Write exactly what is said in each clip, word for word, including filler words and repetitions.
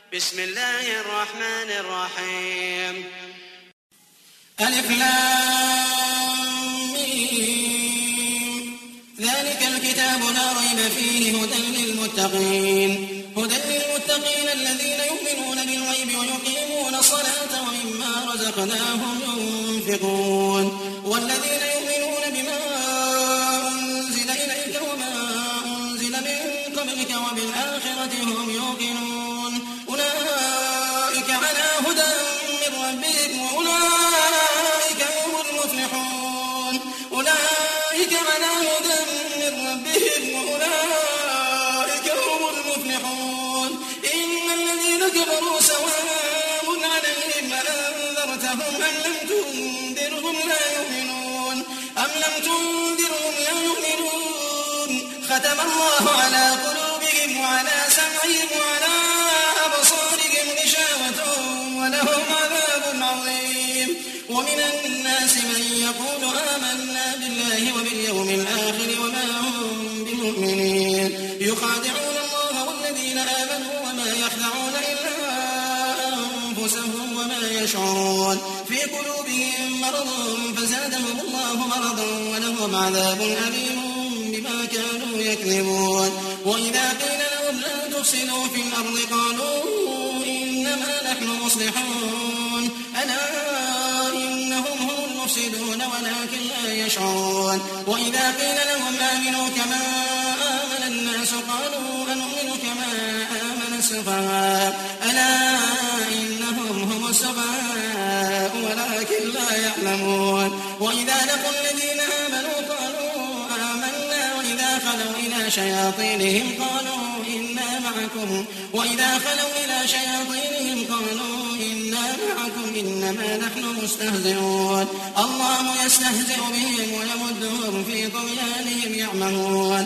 بسم الله الرحمن الرحيم. ألف لام ميم. ذلك الكتاب لا ريب فيه هدى للمتقين هدى للمتقين الذين يؤمنون بالغيب ويقيمون الصلاة ومما رزقناهم ينفقون والذين يؤمنون بما أنزل إليك وما أنزل من قبلك وبالآخرة هم يوقنون أولئك على هدى من ربهم وأولئك هم المفلحون أولئك على هدى من ربهم وأولئك هم المفلحون إن الذين كفروا سواء عليهم أأنذرتهم أم لم تنذرهم لا يؤمنون أم لم تنذرهم لا يؤمنون ختم الله على قلوبهم وعلى سمعهم وعلى أبصارهم غشاوة ولهم عذاب عظيم ومن الناس من يقول آمنا بالله وباليوم الآخر وما هم بمؤمنين يخادعون الله والذين آمنوا وما يخدعون إلا أنفسهم وما يشعرون في قلوبهم مرض فزادهم الله مرضا ولهم عذاب أليم بما كانوا يكذبون وإذا قيل لهم لا تفسدوا في الأرض قالوا إنما نحن مصلحون ألا إنهم هم المفسدون ولكن لا يشعرون وإذا قيل لهم آمنوا كما آمن الناس قالوا أنؤمن كما آمن السفهاء ألا إنهم هم السفهاء ولكن لا يعلمون وإذا لقوا الذين آمنوا قالوا آمنا وإذا خلوا إلى شياطينهم قالوا إنا معكم وإذا خلوا إلى شياطينهم قالوا إنا معكم إنما نحن مستهزئون الله يستهزئ بهم ويمدهم في طغيانهم يعمهون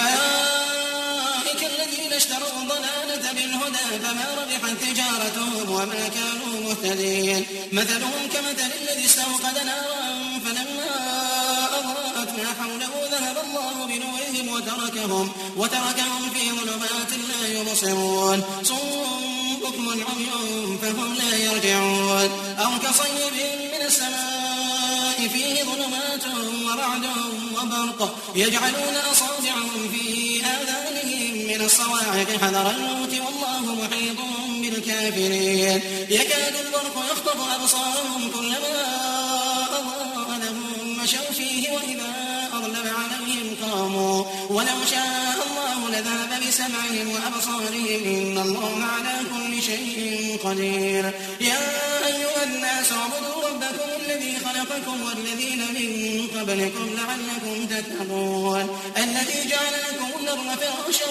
أولئك الذين اشتروا الضلالة بالهدى فما ربحت تجارتهم وما كانوا مهتدين مثلهم كمثل الذي استوقد نارا فلما أضاءت ما حوله ذهب الله بنورهم وتركهم, وتركهم في ظلمات لا يبصرون صم بكم عمي فهم لا يرجعون أو كصيب من السماء فيه ظلمات ورعد وبرق يجعلون أصابعهم في آذانهم من الصواعق حذر الموت والله محيط بالكافرين يكاد البرق يخطف أبصارهم كلما أضاء لهم مشوا فيه وإذا أظلم عليهم قاموا ولو شاء الله لذهب بسمعهم وأبصارهم إن الله على كل شيء قدير يا أيها الناس اعبدوا ربكم الذي خلقكم والذين من قبلكم لعلكم تتقون الذي جعل لكم الأرض فراشا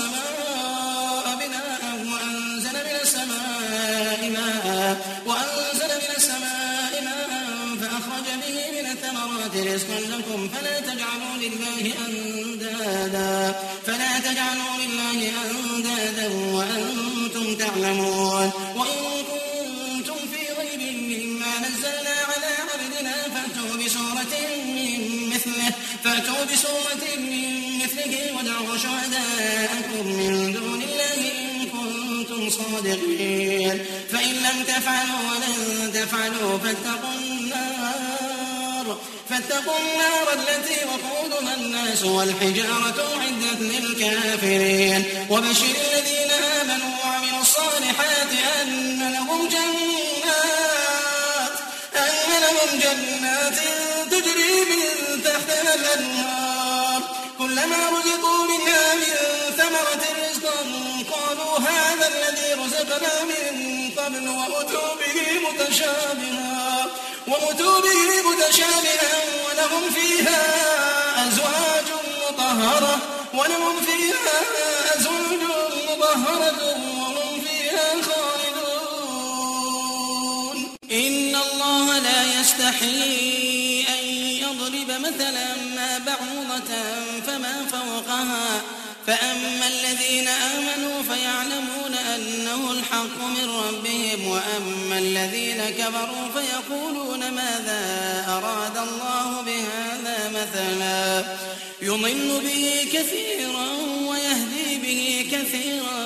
والسماء بناء وأنزل من السماء ماء وأنزل من السماء ماء فأخرج به من الثمرات رزقا لكم فلا تجعلوا لله أندادا فلا تجعلوا لله أندادا وأنتم تعلمون وإن كنتم في ريب مما نزلنا على عبدنا فأتوا بسورة من مثله فأتوا بسورة من مثله ودعوا شهداءكم من دون الله إن كنتم صادقين فإن لم تفعلوا ولن تفعلوا فاتقوا النار فاتقوا النار التي وقودها الناس والحجارة أعدت للكافرين وبشر الذين آمنوا وعملوا الصالحات أن لهم جنات أن لهم جنات تجري من تحتها الأنهار كلما رزقوا منها من ثمرة رزقا قالوا هذا الذي رزقنا من قبل وأتوا به متشابها وأتوا به متشابها ولهم فيها أزواج مطهرة ولهم فيها أزواج مطهرة وهم فيها خالدون إن الله لا يستحيي أن يضرب مثلا ما بعوضة فما فوقها فأما الذين آمنوا فيعلمون أنه الحق من ربهم وأما الذين كفروا فيقولون ماذا أراد الله بهذا مثلا يضل به كثيرا ويهدي به كثيرا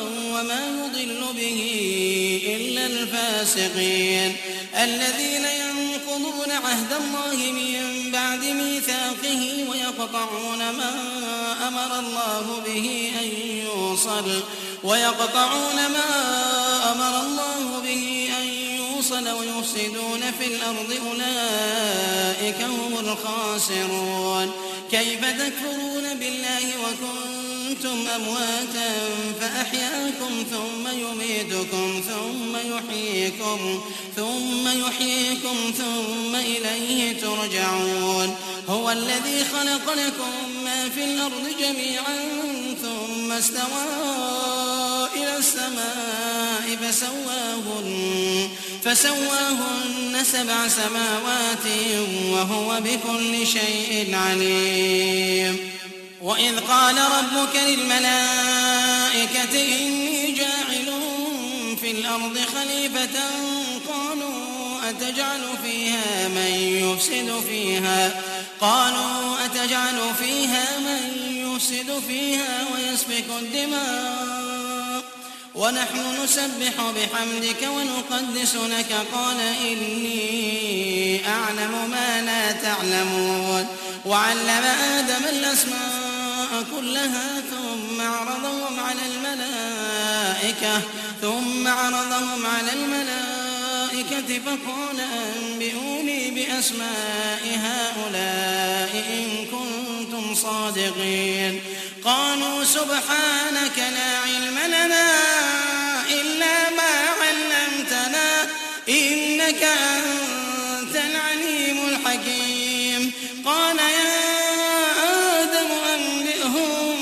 وما يضل به إلا الفاسقين الذين ينقضون عهد الله من بعد ميثاقه ويقطعون ما أمر الله به أن يوصل ويقطعون ما أمر الله به أن يوصل ويفسدون في الأرض أولئك هم الخاسرون كيف تكفرون بالله وكنتم أمواتا فأحياكم ثم يميتكم ثم يحييكم ثم يحييكم ثم إليه ترجعون هو الذي خلق لكم ما في الأرض جميعا ثم استوى إلى السماء فسواهن فسواهن سبع سماوات وهو بكل شيء عليم وإذ قال ربك للملائكة إني جاعل في الأرض خليفة قالوا أتجعل فيها من يفسد فيها قالوا أتجعل فيها من يفسد فيها ويسفك الدماء ونحن نسبح بحمدك ونقدس لك قال إني أعلم ما لا تعلمون وعلم آدم الأسماء كلها ثم عرضهم على الملائكة ثم عرضهم على الملائكة فقال أنبئوني بأسماء هؤلاء إن كنتم صادقين قالوا سبحانك لا علم لنا إلا ما علمتنا إنك أنت العليم الحكيم قال يا آدم أنبئهم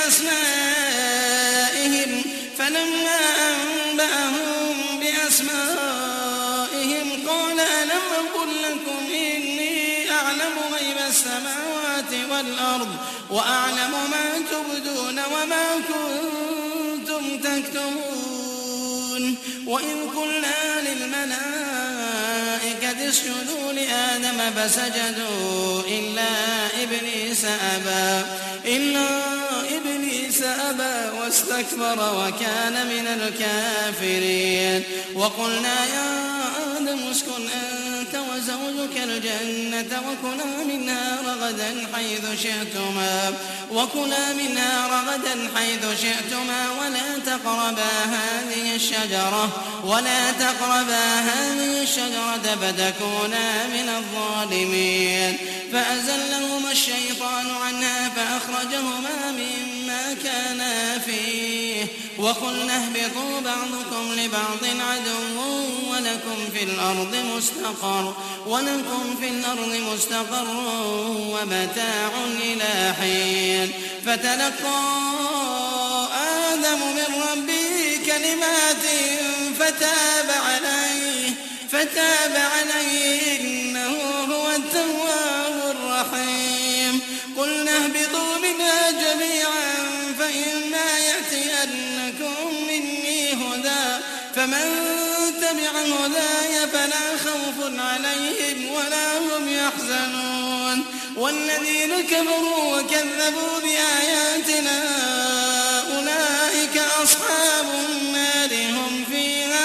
بأسمائهم فلما أنبأهم بأسمائهم قال ألم أقل لكم إني أعلم غيب السماوات والأرض وأعلم ما تبدون وما كنتم تكتمون وإذ قلنا للملائكة اسجدوا لآدم فسجدوا إلا إبليس أبى إلا إبليس أبى واستكبر وكان من الكافرين وقلنا يا آدم اسكن أنت وزوجك الجنة وكلا منها رغدا حيث شئتما وكلا منها رغدا حيث شئتما ولا تقربا هذه الشجرة ولا تقربا هذه الشجرة فتكونا من الظالمين فأزلهما الشيطان عنها فأخرجهما مما كانا فيه وقلنا اهبطوا بعضكم لبعض عدو ولكم في الأرض مستقر ولكم في الأرض مستقر ومتاع إلى حين فتلقى آدم من ربه كلمات فتاب عليه فتاب عليه إنه هو التواب الرحيم قلنا اهبطوا منها جميعا فإما يأتينكم مني هدى فمن تبع هداي فلا خوف عليهم ولا هم يحزنون والذين كفروا وكذبوا بآياتنا أولئك أصحاب النار هم فيها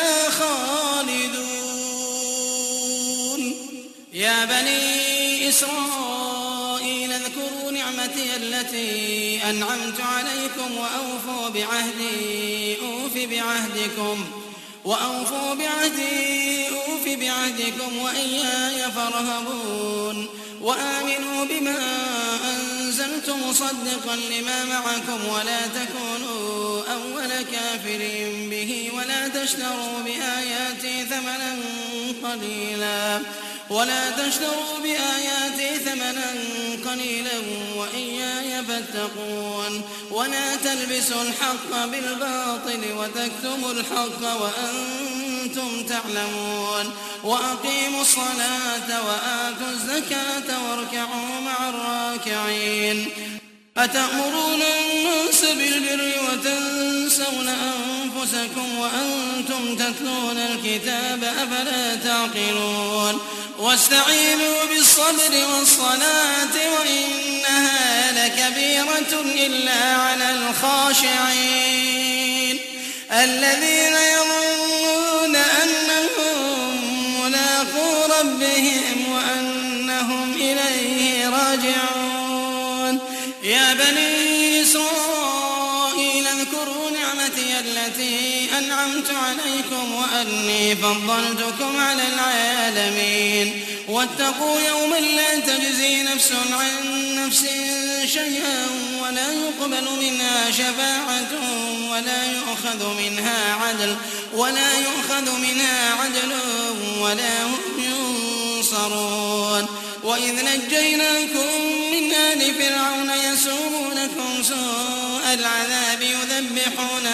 خالدون يا بني إسرائيل اذكروا نعمتي التي أنعمت عليكم وأوفوا بعهدي أوف بعهدكم وأوفوا بعهدي أوف بعهدكم وإياي فارهبون وآمنوا بما أنزلت مصدقا لما معكم ولا تكونوا أول كافر به ولا تشتروا بآياتي ثمنا قليلا ولا تشتروا بآياتي ثمنا قليلا وإياي فاتقون ولا تلبسوا الحق بالباطل وتكتموا الحق وأنتم تعلمون وأقيموا الصلاة وآتوا الزكاة واركعوا مع الراكعين أتأمرون الناس بالبر وتنسون أنفسكم وأنتم تتلون الكتاب أفلا تعقلون واستعينوا بالصبر والصلاة وإنها لكبيرة إلا على الخاشعين الذين يظنون أنهم ملاقو ربهم وأنهم إليه راجعون يا بني إسرائيل اذكروا نعمتي التي أنعمت عليكم وأني فضلتكم على العالمين واتقوا يوما لا تجزي نفس عن نفس شيئا ولا يقبل منها شفاعة ولا يؤخذ منها عدل ولا يؤخذ منها عدل ولا هم ينصرون وإذ نجيناكم من آل فرعون يسومونكم سوء العذاب يذبحون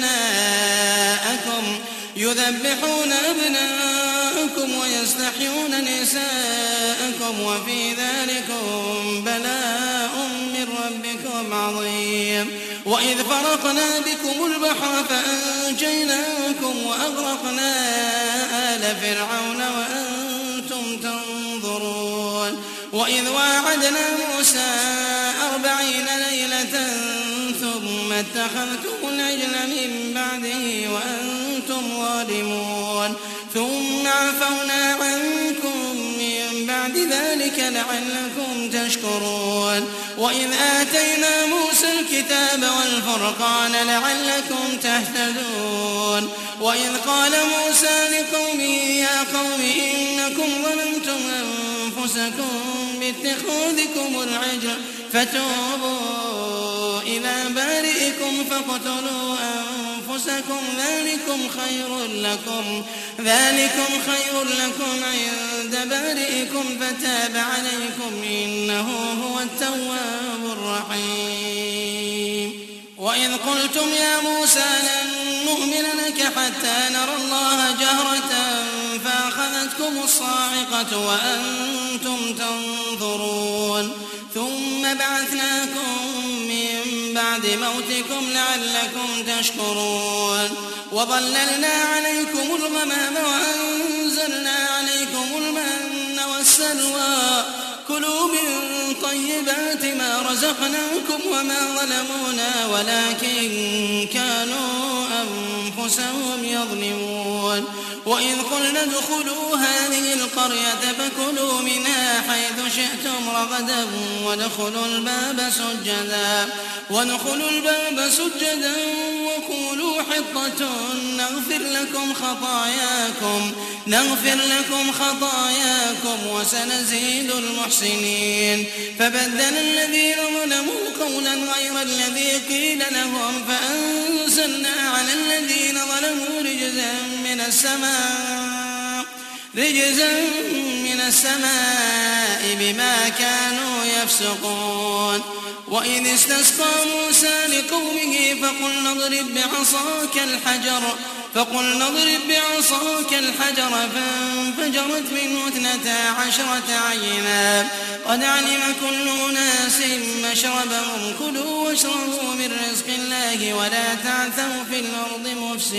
أبناءكم يذبحون أبناءكم ويستحيون نساءكم وفي ذلكم بلاء من ربكم عظيم وإذ فرقنا بكم البحر فأنجيناكم وأغرقنا آل فرعون وأنتم تنظرون وإذ واعدنا موسى أربعين ليلة ثم اتخذتم العجل من بعده وأنتم ظالمون ثم عفونا عنكم من بعد ذلك لعلكم تشكرون وإذ آتينا موسى الكتاب والفرقان لعلكم تهتدون وإذ قال موسى لقومه يا قوم إنكم ظلمتم أنفسكم باتخاذكم العجل فتوبوا إلى بارئكم فاقتلوا أنفسكم ذلكم خير لكم ذلكم خير لكم عند بارئكم فتاب عليكم إنه هو التواب الرحيم وإذ قلتم يا موسى لن نؤمن لك حتى نرى الله جهرة فأخذتكم الصاعقة وأنتم تنظرون ثم بعثناكم من بعد موتكم لعلكم تشكرون وظللنا عليكم الغمام وأنزلنا عليكم المن والسلوى كلوا من طيبات ما رزقناكم وما ظلمونا ولكن كانوا أنفسهم يظلمون وإذ قلنا ادخلوا هذه القرية فكلوا منها حيث شئتم رغدا وادخلوا الباب سجدا وادخلوا الباب سجدا وقولوا حطة نغفر لكم خطاياكم نغفر لكم خطاياكم وسنزيد المحسنين فبدل الذين ظلموا قولا غير الذي قيل لهم فأنزلنا على الذين ظلموا رجزا من السماء رجزا من السماء بما كانوا يفسقون وإذ استسقى موسى لقومه فقلنا اضرب بعصاك الحجر فقلنا اضرب بعصاك الحجر فانفجرت منه اثنتا عشرة عينا قد علم كل أناس مشربهم كلوا واشربوا من رزق الله ولا تعثوا في الأرض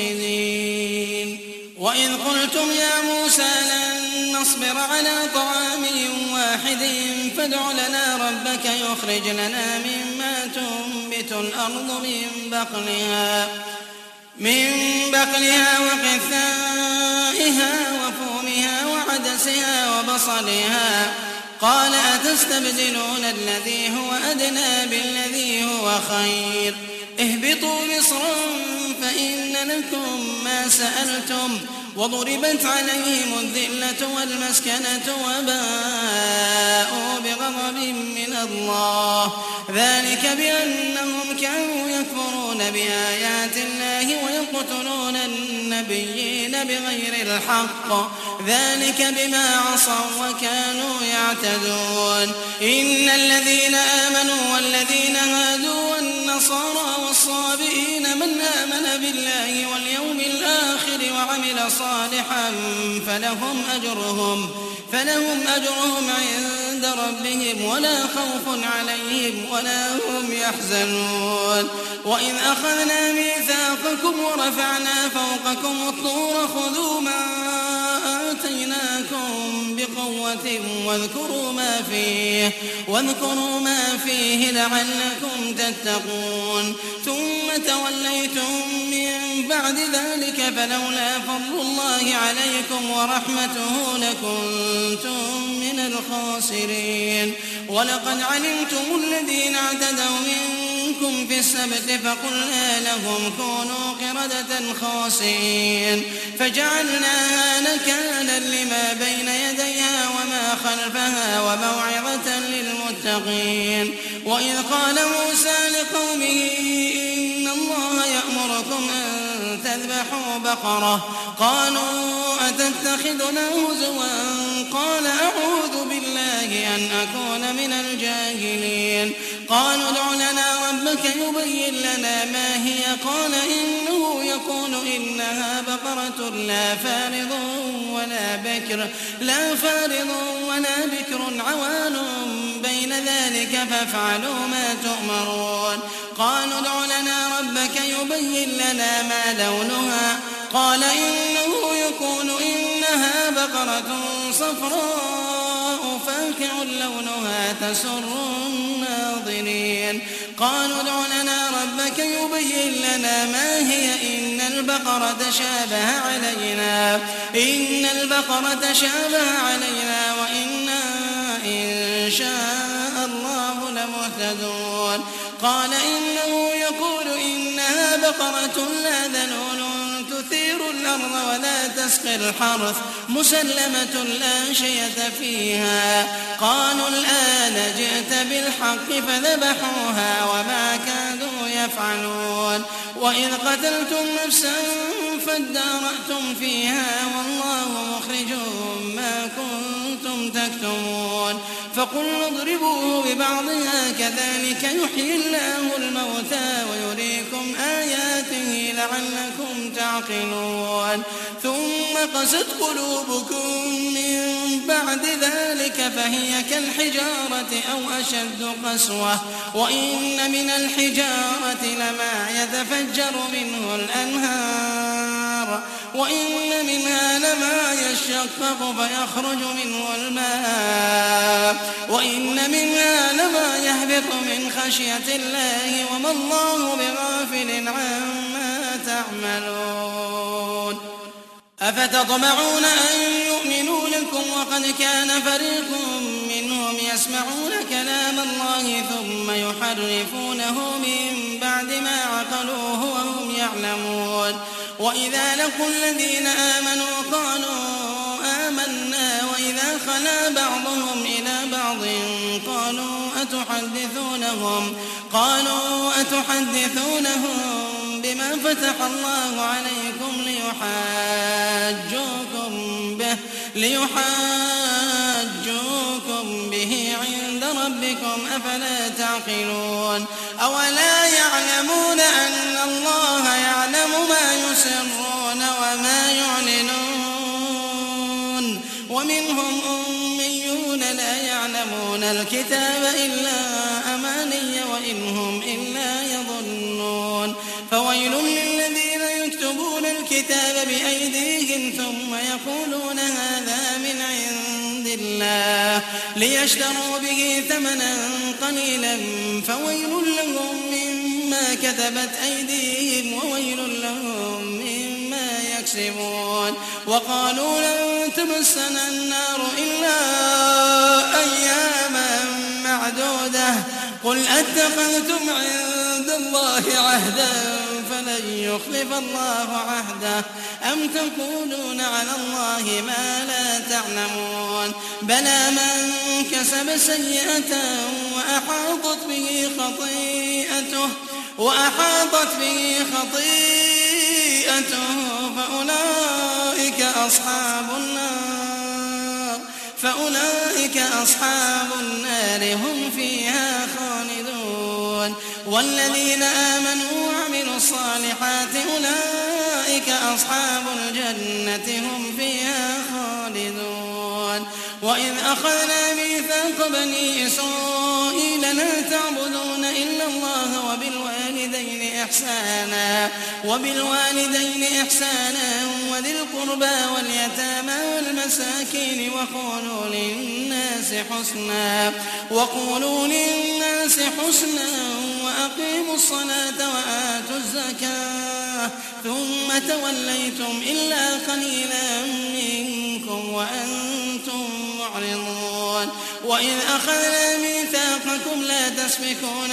مفسدين وإذ قلتم يا موسى لن نصبر على طعام واحد فادع لنا ربك يخرج لنا مما تنبت الأرض من بقلها من بقلها وقثائها وفومها وعدسها وبصلها قال أتستبدلون الذي هو أدنى بالذي هو خير اهبطوا مصرا فإن لكم ما سألتم وضربت عليهم الذلة والمسكنة وباءوا بغضب من الله ذلك بأنهم كانوا يكفرون بآيات الله ويقتلون النبيين بغير الحق ذلك بما عصوا وكانوا يعتدون إن الذين آمنوا والذين هادوا والنصارى والصابئين من آمن بالله واليوم الآخر وعمل صالحا فلهم أجرهم فلهم أجرهم عند ربهم ولا خوف عليهم ولا هم يحزنون وإذ أخذنا ميثاقكم ورفعنا فوقكم الطور خذوا ما آتيناكم بقوة قوة واذكروا ما فيه واذكروا ما فيه لعلكم تتقون ثم توليتم من بعد ذلك فلولا فضل الله عليكم ورحمته لكنتم من الخاسرين ولقد علمتم الذين اعتدوا منكم في السبت فقلنا لهم كونوا قردة خاسئين فجعلناها نكالا لما بين يديها وما خلفها وموعظة للمتقين وإذ قال موسى لقومه إن الله يأمركم أن تذبحوا بقرة قالوا أتتخذنا هزوا قال أعوذ بالله أن أكون من الجاهلين قالوا ادع لنا ربك يبين لنا ما هي قال إنه يقول إنها بقرة لا فارض ولا بكر لا فارض ولا بكر عوان بين ذلك فافعلوا ما تؤمرون قالوا ادع لنا ربك يبين لنا ما لونها قال إنه يكون إنها بقرة صفراء فاقع لونها تسر الناظرين قالوا ادع لنا ربك يبين لنا ما هي إن البقرة شابه علينا إن البقرة شابه علينا وإنا إن شاء الله لمهتدون قال إنه يقول إنها بقرة لا ذلول تثير الأرض ولا تسقي الحرث مسلمة لا شية فيها قالوا الآن جئت بالحق فذبحوها وما كادوا يفعلون وإذ قتلتم نفسا فادارأتم فيها والله مخرج ما كنتم تكتمون فقلنا اضربوه ببعضها كذلك يحيي الله الموتى ويريكم آياته لعلكم تعقلون ثم قست قلوبكم من بعد ذلك فهي كالحجارة أو أشد قسوة وإن من الحجارة لما يتفجر منه الأنهار وإن منها لما يشقق فيخرج منه الماء وإن منها لما يهبط من خشية الله وما الله بغافل عما تعملون أفتطمعون أن يؤمنوا لكم وقد كان فريق منهم يسمعون كلام الله ثم يحرفونه من بعد ما عقلوه وهم يعلمون وإذا لقوا الذين آمنوا قالوا آمنا وإذا خلا بعضهم إلى بعض قالوا أتحدثونهم قالوا أتحدثونهم بما فتح الله عليكم ليحاجوكم به ليحاجوكم به عند ربكم أفلا تعقلون أولا يعلمون أن الله يعلم ما يسرون وما يعلنون ومنهم أميون لا يعلمون الكتاب إلا أماني وإنهم إلا يظنون فويل للذين يكتبون الكتاب بأيديهم ثم يقولون هذا من عند الله ليشتروا به ثمنا قليلا فويل لهم مما كتبت أيديهم وويل لهم مما يكسبون وقالوا لن تمسنا النار إلا أياما معدودة قل أتخذتم عند الله عهدا فلن يخلف الله عهده أم تقولون على الله ما لا تعلمون بلى من كسب سيئة وأحاطت به خطيئته وأحاطت به خطيئته فأولئك أصحاب النار فأولئك أصحاب النار هم فيها خالدون والذين آمنوا وعملوا الصالحات أولئك أصحاب الجنة هم فيها خالدون وإذ أخذنا ميثاق بني إسرائيل لا تعبدون إلا الله وبالوالدين إحسانا وبالوالدين إحسانا وذي القربى واليتامى والمساكين وقولوا للناس حسنا وقولوا للناس حسنا وأقيموا الصلاة وآتوا الزكاة ثم توليتم إلا قليلا منكم وأنتم معرضون وإذ أخذنا ميثاقكم لا تسفكون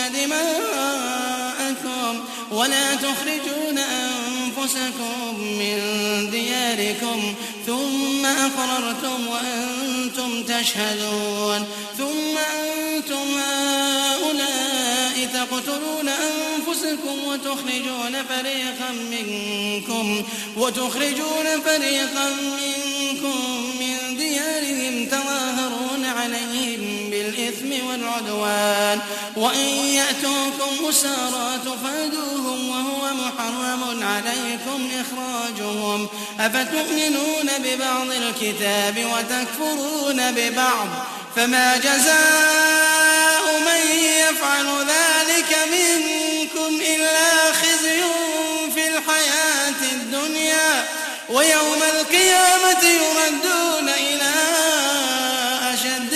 دماءكم ولا تخرجون أنفسكم من دياركم ثم أقررتم وأنتم تشهدون ثم أنتم هؤلاء تقتلون أنفسكم وتخرجون فريقا منكم وتخرجون فريقا منكم من ديارهم تظاهرون عليهم بالإثم والعدوان وإن يأتوكم أسارى تفادوهم وهو محرم عليكم إخراجهم أفتؤمنون ببعض الكتاب وتكفرون ببعض فما جزاء من يفعل ذلك منكم إلا خزي في الحياة الدنيا ويوم القيامة يردون إلى أشد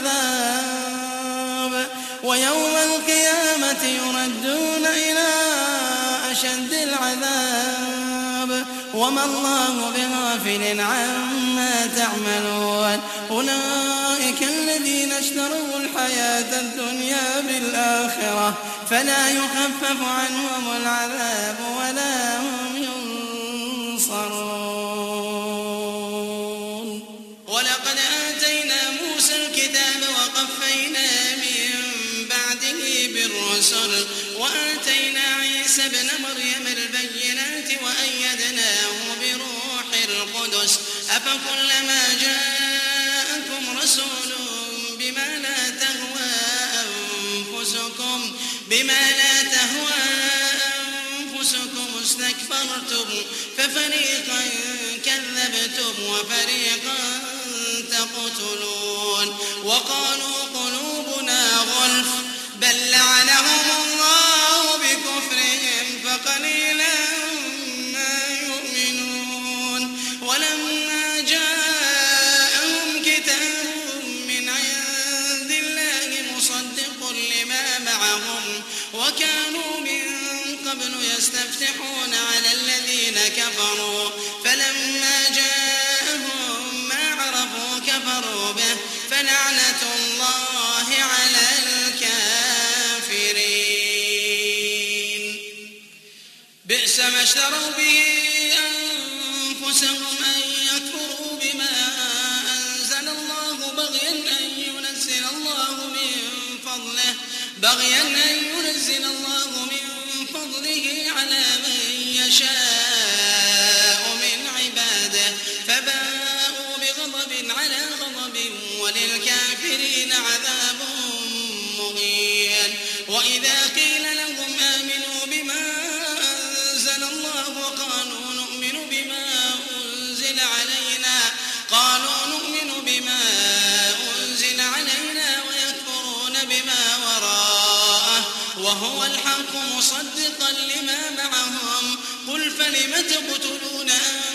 العذاب ويوم القيامة يردون إلى أشد العذاب وما الله بغافل عما تعملون أولئك الذين اشتروا الحياة الدنيا بالآخرة فلا يخفف عنهم العذاب ولا هم ينصرون ولقد آتينا موسى الكتاب وقفينا من بعده بالرسل وآتينا عيسى ابن مريم البينات وأيدناه بروح القدس أفكلما جاءكم رسول بما لا تهوى أنفسكم بما لا تهوى أنفسكم استكبرتم ففريقا كذبتم وفريقا تقتلون وقالوا قلوبنا غلف بل لعنهم الله بكفرهم فقليلا ما يؤمنون ولما جاءهم كتاب من عند الله مصدق لما معهم وكانوا من قبل يستفتحون على الذين كفروا فلما جاءهم ما عرفوا كفروا به فلعنة الله على الكافرين بئس ما اشتروا به أنفسهم أن يكفروا بما أنزل الله بغيا أن ينزل الله من فضله بغيا أن ينزل الله من فضله على من يشاء من عباده فباءوا بغضب على غضب وللكافرين عذاب مهين وإذا قيل لهم آمنوا بما أنزل الله قالوا نؤمن بما أنزل علينا قالوا نؤمن بما أنزل علينا ويكفرون بما وراءه وهو الحق مصدقا لما معهم قل فلم تقتلون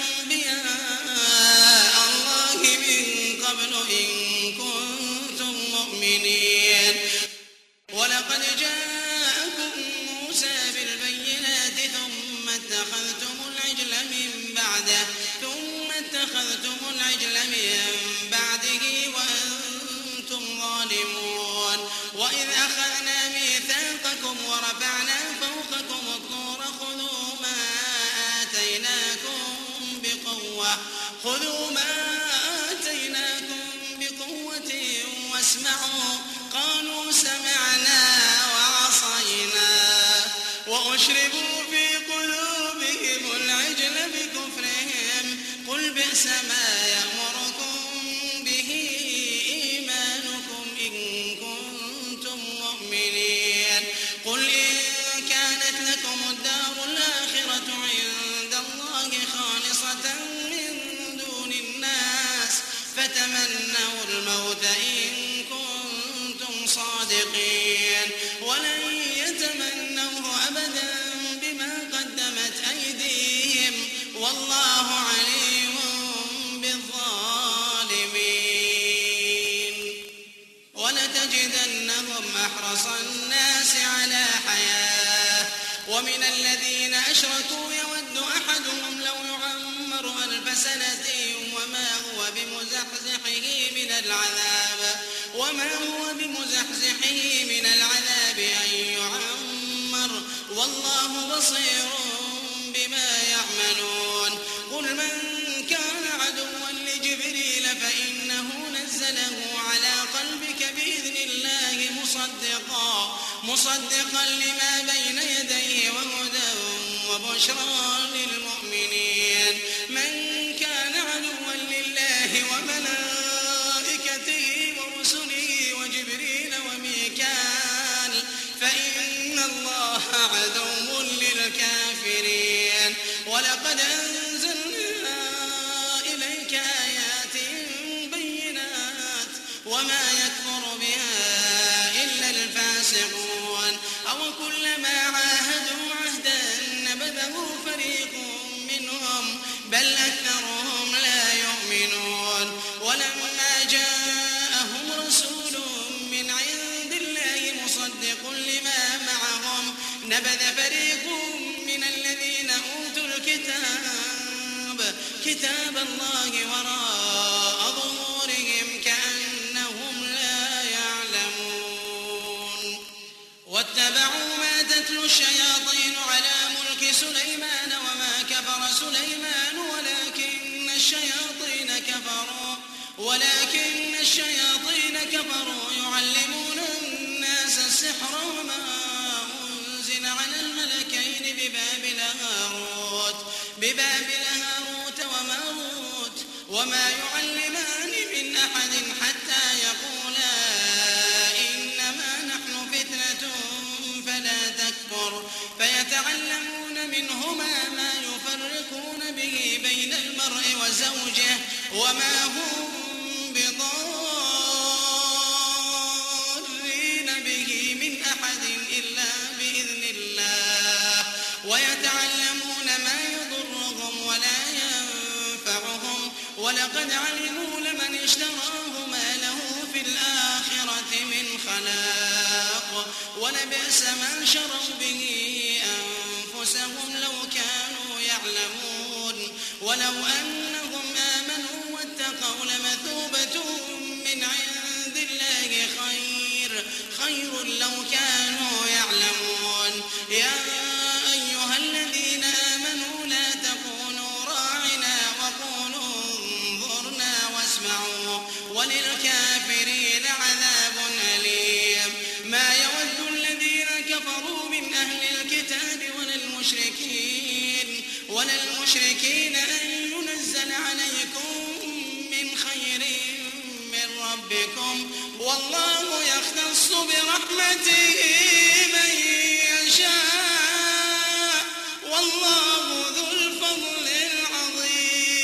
أنبياء الله من قبل إن كنتم مؤمنين ولقد جاءكم موسى بالبينات ثم اتخذتم العجل من بعده ثم اتخذتم العجل من بعده وأنتم ظالمون وإذ أخذنا ميثاقكم ورفعنا فوقكم الطور خذوا ما آتيناكم بقوة خذوا ما آتيناكم بقوة واسمعوا قالوا سمعنا وعصينا وأشربوا في قلوبهم العجل بكفرهم قل بئس ما يأمركم به إيمانكم إن كنتم مؤمنين قل إن كانت لكم الدار الآخرة عند الله خالصة من دون الناس فتمنوا الموت إن كنتم صادقين ولن يتمنوه أبدا أحرص الناس على حياة ومن الذين أشركوا يود أحدهم لو يعمر ألف سنة وما هو بمزحزحه من العذاب وما هو بمزحزحه من العذاب أن يعمر والله بصير بما يعملون قل من كان عدوا لجبريل فإنه نزله على قلبك بإذن الله مصدقا مصدقا لما بين يديه وهدى وبشرى للمؤمنين من كان عدوا لله وملائكته ورسله وجبريل وميكال فإن الله عدو للكافرين ولقد أنزلنا إليك آيات بينات وما يكفر بها إلا الفاسقون أو كلما عاهدوا عهدا نبذه فريق منهم بل أكثرهم لا يؤمنون ولما جاءهم رسول من عند الله مصدق لما معهم نبذ فريق من الذين أوتوا الكتاب كتاب الله وراء ظهورهم كأنهم لا يعلمون واتبعوا ما تتلو الشياطين على ملك سليمان وما كفر سليمان ولكن الشياطين كفروا ولكن الشياطين كفروا يعلمون الناس السحر وما أنزل على الملكين ببابل هاروت ببابل هاروت وماروت وما يعلمان من أحد حتى يقولا إنما نحن فتنة فلا تكفر فيتعلمون منهما ما يفرقون به بين المرء وزوجه وما هم بضارين به من أحد إلا بإذن الله ويتعلمون ما يضرهم ولا ينفعهم ولقد علموا لمن اشتراه ما له في الآخرة من خلاق ولبئس ما شروا به أنفسهم لو كانوا يعلمون ولو أنهم آمنوا واتقوا لمثوبة من عند الله خير خير لو كانوا يعلمون يا أيها الذين آمنوا لا تقولوا راعنا وقولوا انظرنا واسمعوا وللكافرين عذاب أليم ما يود الذين كفروا من أهل الكتاب ولا المشركين ولا المشركين أن ينزل عليكم من خير من ربكم والله يختص برحمته من يشاء والله ذو الفضل العظيم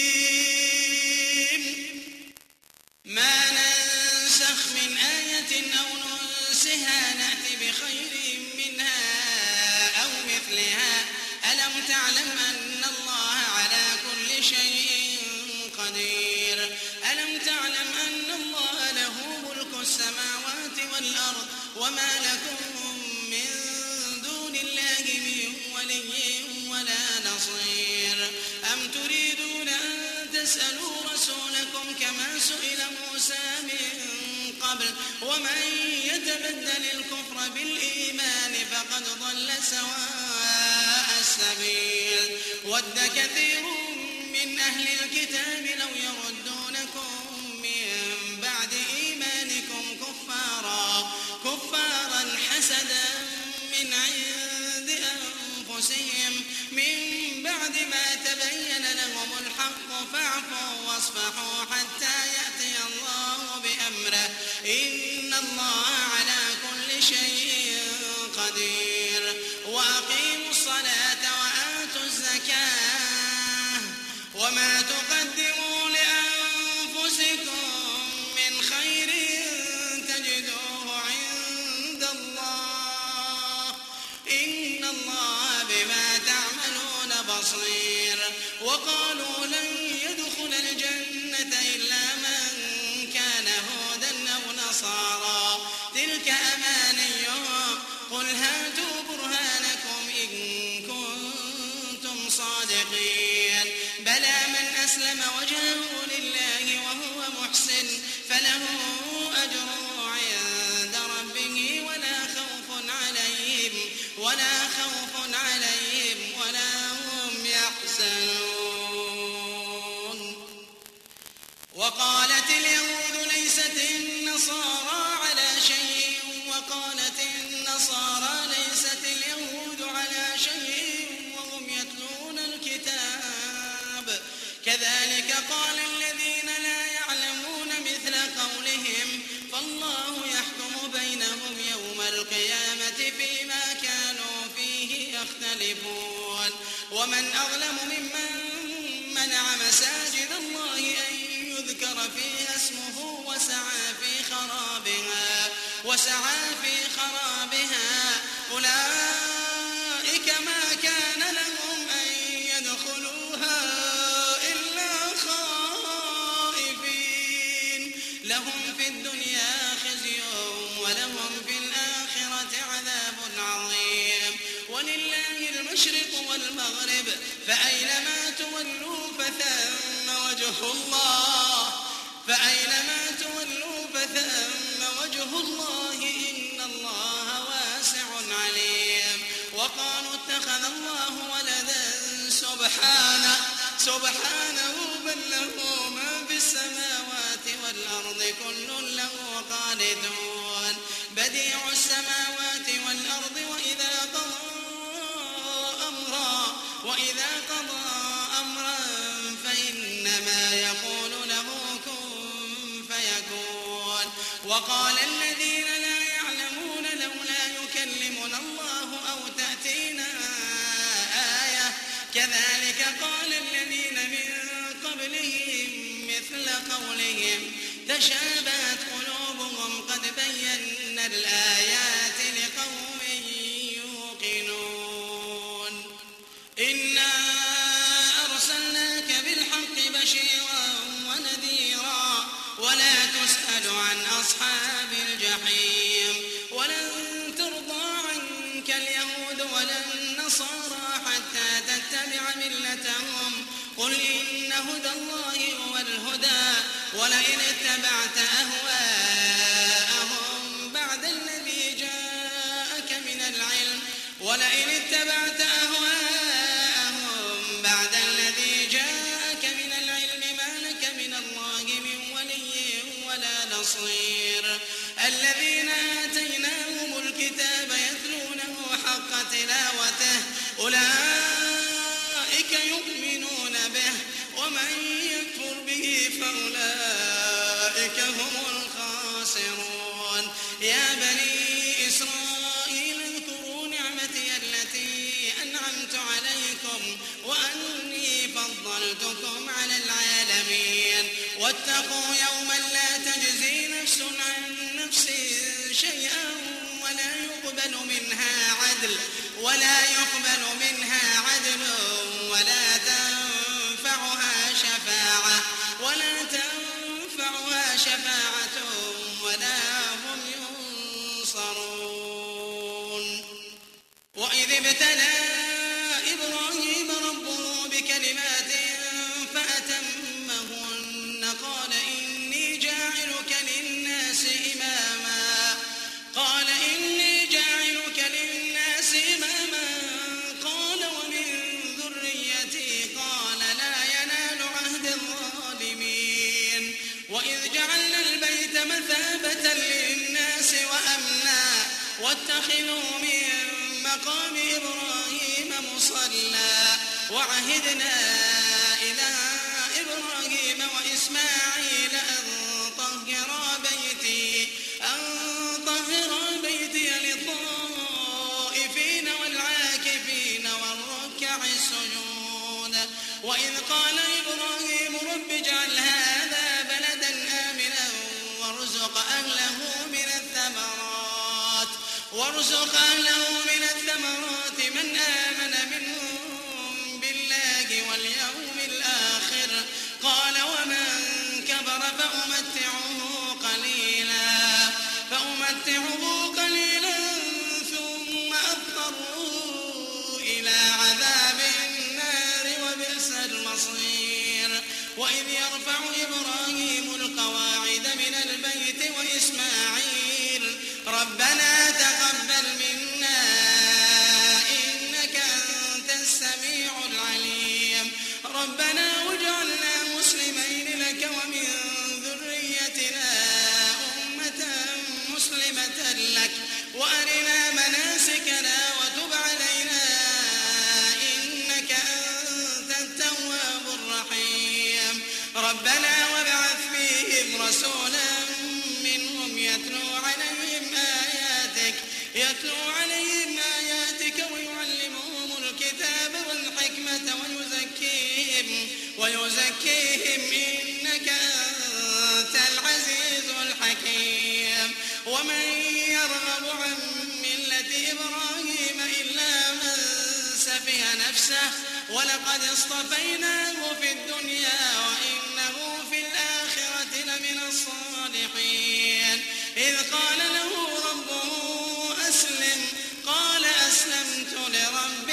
ما ننسخ من آية أو ننسها نأتي بخير منها أو مثلها ألم تعلم أن الله على كل شيء قدير ألم تعلم أن الله له ملك السماوات والأرض وما لكم من دون الله من ولي ولا نصير أم تريدون أن تسألوا رسولكم كما سئل موسى من قبل ومن يتبدل الكفر بالإيمان فقد ضل سواء السبيل ود كثير من أهل الكتاب لو يردونكم من بعد إيمانكم كفارا كفارا حسدا من عند أنفسهم من بعد ما تبين لهم الحق فاعفوا واصفحوا حتى يأتي الله بأمره إن الله على كل شيء قدير وأقيموا الصلاة وآتوا الزكاة وما تقدموا لأنفسكم من خير تجدوه عند الله إن الله بما تعملون بصير وقالوا لن يدخل الجنة إلا من كان هودا أو نصارى تلك تلك أمانيهم قل هاتوا برهانكم إن كنتم صادقين بلى من أسلم وجهه لله وهو محسن فله أجره عند ربه ولا خوف عليهم ولا خوف عليهم ولا هم يحزنون. وقالت اليهود ليست النصارى على شيء وقالت النصارى ليست اليهود على شيء وهم يتلون الكتاب كذلك قال الذين لا يعلمون مثل قولهم فالله يحكم بينهم يوم القيامة فيما كانوا فيه يختلفون. ومن أظلم ممن منع مساجد الله أن يذكر فيها اسمه وسعى في خرابها وسعى في خرابها أولئك ما كان لهم أن يدخلوها إلا خائفين لهم في الدنيا خزي ولهم في الآخرة عذاب عظيم. ولله المشرق والمغرب فأينما تولوا فثم وجه الله فأينما تولوا فثم وجه الله إن الله واسع عليم. وقالوا اتخذ الله ولدا سبحانه سبحانه بل له ما في السماوات والأرض كل له قانتون بديع السماوات والأرض وإذا قضى أمرا وإذا قضى أمرا فإنما يقول له كن فيكون. وقال الذين لا يعلمون لولا يكلمنا الله أو تأتينا آية كذلك قال الذين من قبلهم مثل قولهم تشابهت قلوبهم قد بينا الآيات لقوم يوقنون. إنا أرسلناك بالحق بشيرا ونذيرا ولا تسأل عن أصحاب الجحيم. ولن ترضى عنك اليهود ولا النصارى حتى تتبع ملتهم قل إن هدى الله هو الهدى ولئن اتبعت أهواءهم بعد الذي جاءك من العلم ولئن اتبعت أهواءهم بعد الذي جاءك من العلم ما لك من الله من ولي ولا نصير. الذين آتيناهم الكتاب يتلونه حق تلاوته أولئك يؤمنون به ومن يكفر به فأولئك هم الخاسرون. يا بني إسرائيل اذكروا نعمتي التي أنعمت عليكم وأني فضلتكم على العالمين. واتقوا يوما لا تجزي نفس عن نفس شيئا ولا يقبل منها عدل ولا يقبل منها عدل ولا تنفعها شفاعة ولا تنفعها شفاعة ولا هم ينصرون. وإذ ابتلى إبراهيم ربه بكلمات فأتمهن قال إني جاعلك للناس إماما قال إني جاعلك للناس إماما قال ومن ذريتي قال لا ينال عهد الظالمين. وإذ جعلنا البيت مثابة للناس وأمنا واتخذوا من مقام إبراهيم مصلى وعهدنا إلى إبراهيم وإسماعيل أن طهرا بيتي أن طهرا بيتي للطائفين والعاكفين والركع السجود. وإذ قال إبراهيم رب اجعل هذا بلدا آمنا وارزق أهله من الثمرات وارزق أهله من الثمرات من آمن منهم بالله واليوم الآخر قال ومن كفر فأمتعه قليلا فأمتعه وإذ يرفع إبراهيم القواعد من البيت وإسماعيل ربنا تقبل منا إنك أنت السميع العليم ربنا واجعلنا مسلمين لك ومن ذريتنا أمة مسلمة لك وأرنا مناسكنا وتب علينا إنك أنت التواب الرحيم ربنا وابعث فيهم رسولا منهم يتلو عليهم آياتك يتلو عليهم آياتك ويعلمهم الكتاب والحكمة ويزكيهم ويزكيهم إنك أنت العزيز الحكيم ومن يرغب عن ملة إبراهيم إلا من سفه نفسه ولقد اصطفيناه في الدنيا وإنه في الآخرة لمن الصالحين إذ قال له ربه أسلم قال أسلمت لرب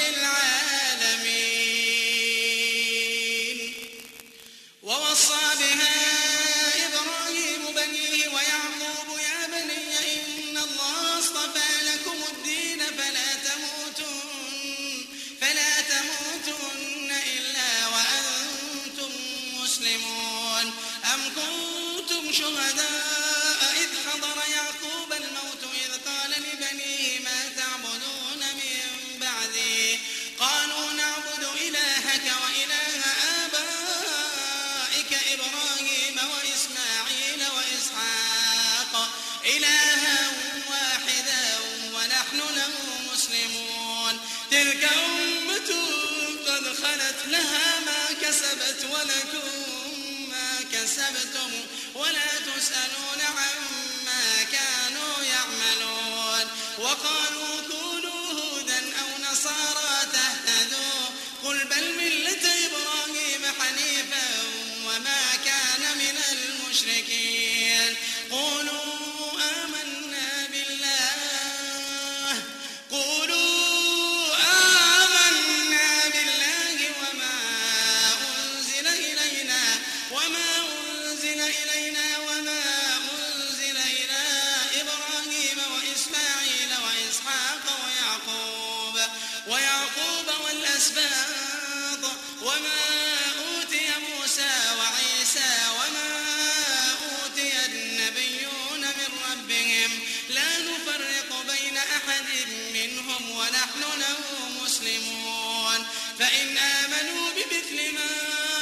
العالمين ووصى بها إبراهيم بنيه ويعقوب يا بني إن الله اصطفى لكم الدين فلا تموتن فلا تموتن إلا وأنتم مسلمون أم كنتم شهداء إذ حضر يعقوب الموت إذ قال لبنيه ما تعبدون من بعدي قالوا نعبد إلهك وإله آبائك إبراهيم وإسماعيل وإسحاق إلها واحدا ونحن له مسلمون تلك أمة قد خلت لها ما كسبت ولكم ما كسبتم ولا تسألون عما كانوا يعملون وقالوا كونوا هودا أو نصارى تهتدوا قل بل ملة إبراهيم حنيفا وما كان من المشركين قولوا آمنا بالله قولوا آمنا بالله وما أنزل إلينا وما أنزل إلينا وما أنزل إلى إبراهيم وإسماعيل وإسحاق ويعقوب ويعقوب والأسباط وما أوتي موسى وعيسى وما أوتي النبيون من ربهم لا نفرق بين أحد منهم ونحن له مسلمون فإن آمنوا بمثل ما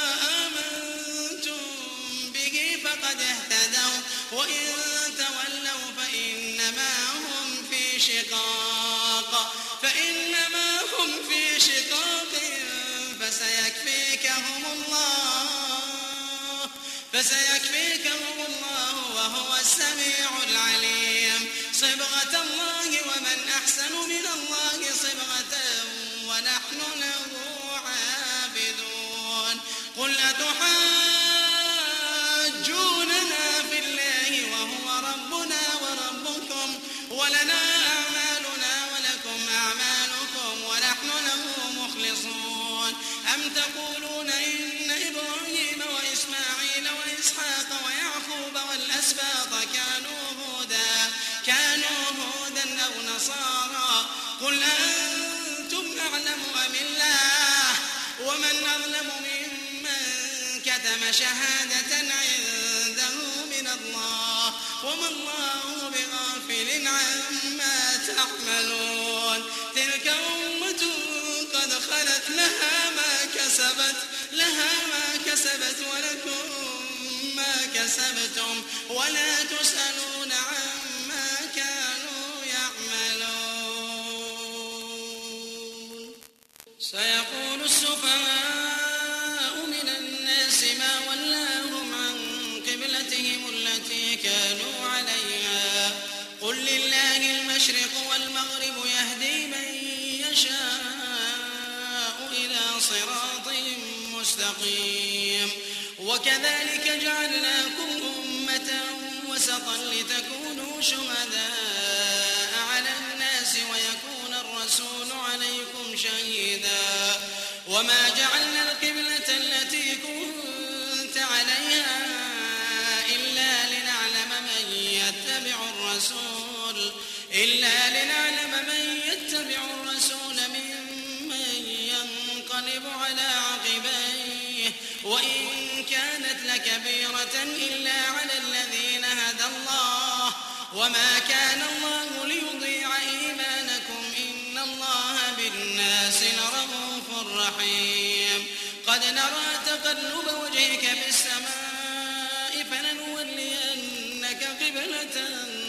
آمنتم به فقد اهتدوا وإن تولوا فإنما هم في شقاق فإنما هم في شقاق فسيكفيكهم الله فسيكفيكهم الله وهو السميع العليم صبغة الله ومن أحسن من الله صبغة ونحن له عابدون قل أتحاجوننا في الله وهو ربنا وربكم ولنا أعمالنا ولكم أعمالكم ونحن له مخلصون أم تقولون إن إبراهيم وإسماعيل وإسحاق ويعقوب والأسباط كانوا هودا كانوا هودا أو نصارى قل أنتم أعلم أم الله ومن أظلم ممن كتم شهادة عنده من الله وما الله بغافل عما تعملون تلك أمة قد خلت لها ما كسبت لها ما كسبت ولكم ما كسبتم ولا تسألون عما كانوا يعملون سيقول السفهاء من الناس ما ولاهم عن قبلتهم التي كانوا عليها قل لله المشرق والمغرب يهدي من يشاء إلى صراط مستقيم وكذلك جعلناكم أمة وسطا لتكونوا شهداء على الناس ويكون الرسول عليكم شهيدا وما جعلنا القبلة التي كنت الرسول إلا لنعلم من يتبع الرسول ممن ينقلب على عقبيه وإن كانت لكبيرة إلا على الذين هدى الله وما كان الله ليضيع إيمانكم إن الله بالناس لرءوف رحيم قد نرى تقلب وجهك في السماء فلنولينك قبلة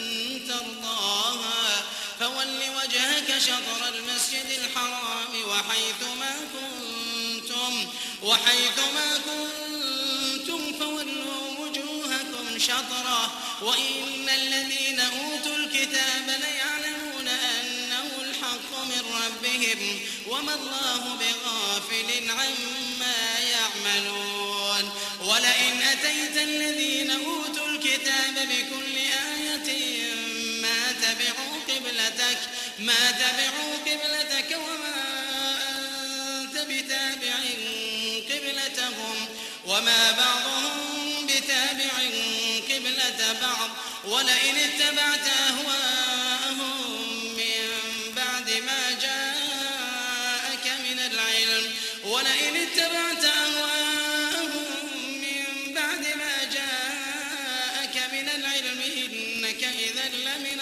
ترضاها فول وجهك شطر المسجد الحرام وحيثما كنتم وحيثما كنتم فولوا وجوهكم شطره وإن الذين أوتوا الكتاب ليعلمون أنه الحق من ربهم وما الله بغافل عما يعملون ولئن أتيت الذين أوتوا الكتاب بكل آية ما تبعوا قبلتك ما تبعوا قبلتك وما أنت بتابع قبلتهم وما بعضهم بتابع قبلة بعض ولئن اتبعت أهواءهم من بعد ما جاءك من العلم ولئن اتبعت أهواءهم من بعد ما جاءك من العلم إنك إذا لمن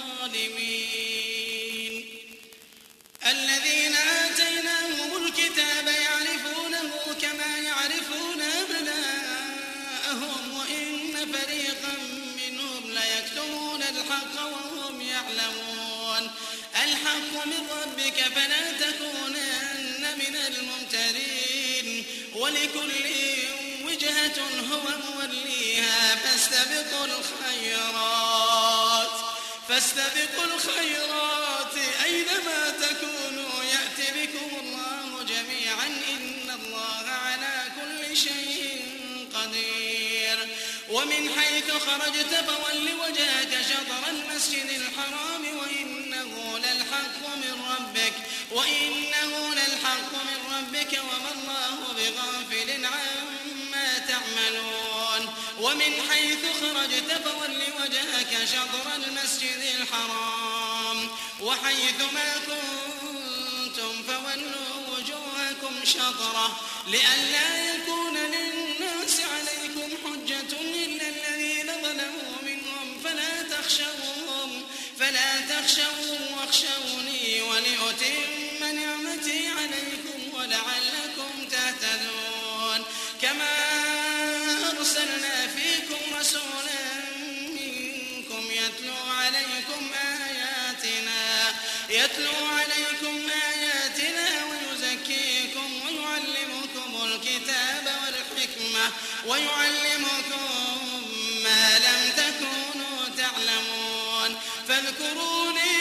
الظالمين الذين آتيناهم الكتاب يعرفونه كما يعرفون أبناءهم وإن فريقا منهم ليكتمون الحق وهم يعلمون الحق من ربك فلا تكونن من الممترين ولكل وجهة هو موليها فاستبقوا الخيرات فاستبقوا الخيرات أينما تكونوا يأتي بكم الله جميعا إن الله على كل شيء قدير ومن حيث خرجت فول وجهك شطر المسجد الحرام وإنه للحق من ربك وإنه للحق من ربك وما الله بغافل عما تعملون ومن حيث خرجت فول وجهك شطر المسجد الحرام وحيثما كنتم فولوا وجوهكم شطره لئلا يكون للناس عليكم حجة إلا الذين ظلموا منهم فلا تخشوهم فلا تخشوهم واخشوني ولأتم نعمتي عليكم ولعلكم تهتدون كما أرسلنا فيكم رسولا منكم يتلو عليكم آياتنا يتلو عليكم آياتنا ويزكيكم ويعلمكم الكتاب والحكمة ويعلمكم ما لم تكونوا تعلمون فاذكروني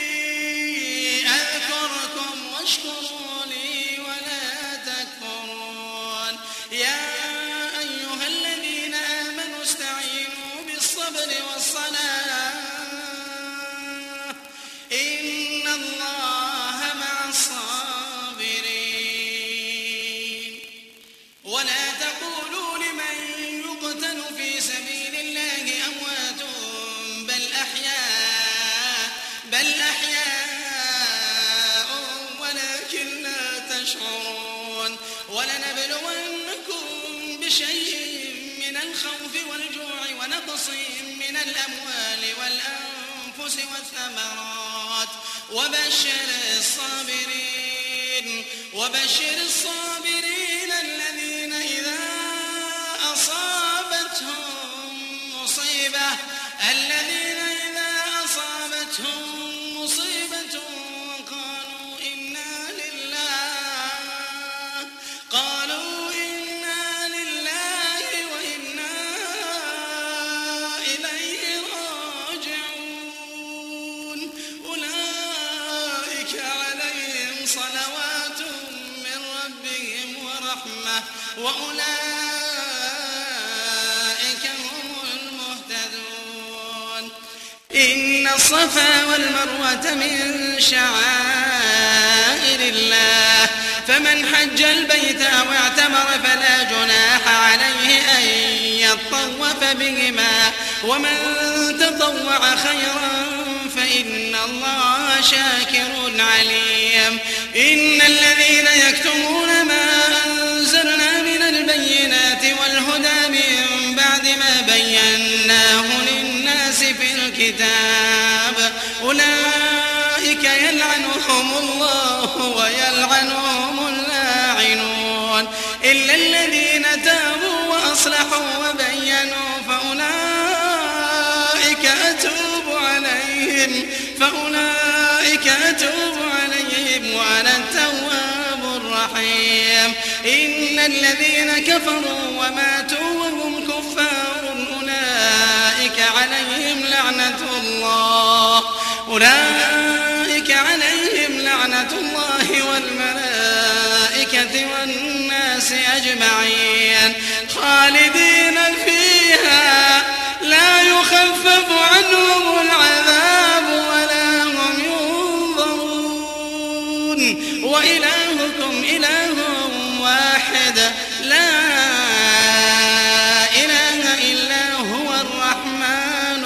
أذكركم واشكروا لي ولا تكفرون يا أيها الذين آمنوا استعينوا بالصبر والصلاة إن الله مع الصابرين ولا تقولوا لمن يقتل في سبيل الله أموات بل أحياء بل أحياء ولكن لا تشعرون ولنبلونكم بشيء من الخوف والجوع ونقص من الأموال والأنفس والثمرات وبشر الصابرين وبشر الصابرين الذين إذا أصابتهم مصيبة الذين إذا أصابتهم مصيبة قالوا إنا لله قالوا إنا لله وإنا إليه راجعون أولئك عليهم صلوات من ربهم ورحمة وأولئك هم المهتدون إن الصفا والمروة من شعائر الله فمن حج البيت أو اعتمر فلا جناح عليه أن طوف بهما ومن تطوع خيرا فإن الله شاكر عليم. إن الذين يكتمون ما أنزلنا من البينات والهدى من بعد ما بيناه للناس في الكتاب أولئك يلعنهم الله ويلعنهم اللاعنون إلا الذين تابوا وأصلحوا وبينوا فأولئك أتوب عليهم فأولئك أتوب عليهم وأنا التواب الرحيم. إن الذين كفروا وماتوا وهم كفار أولئك عليهم لعنة الله أولئك عليهم لعنة الله والملائكة والناس أجمعين خالدين فيها لا يخفف عنهم العذاب ولا هم ينظرون وإلهكم إله واحد لا إله إلا هو الرحمن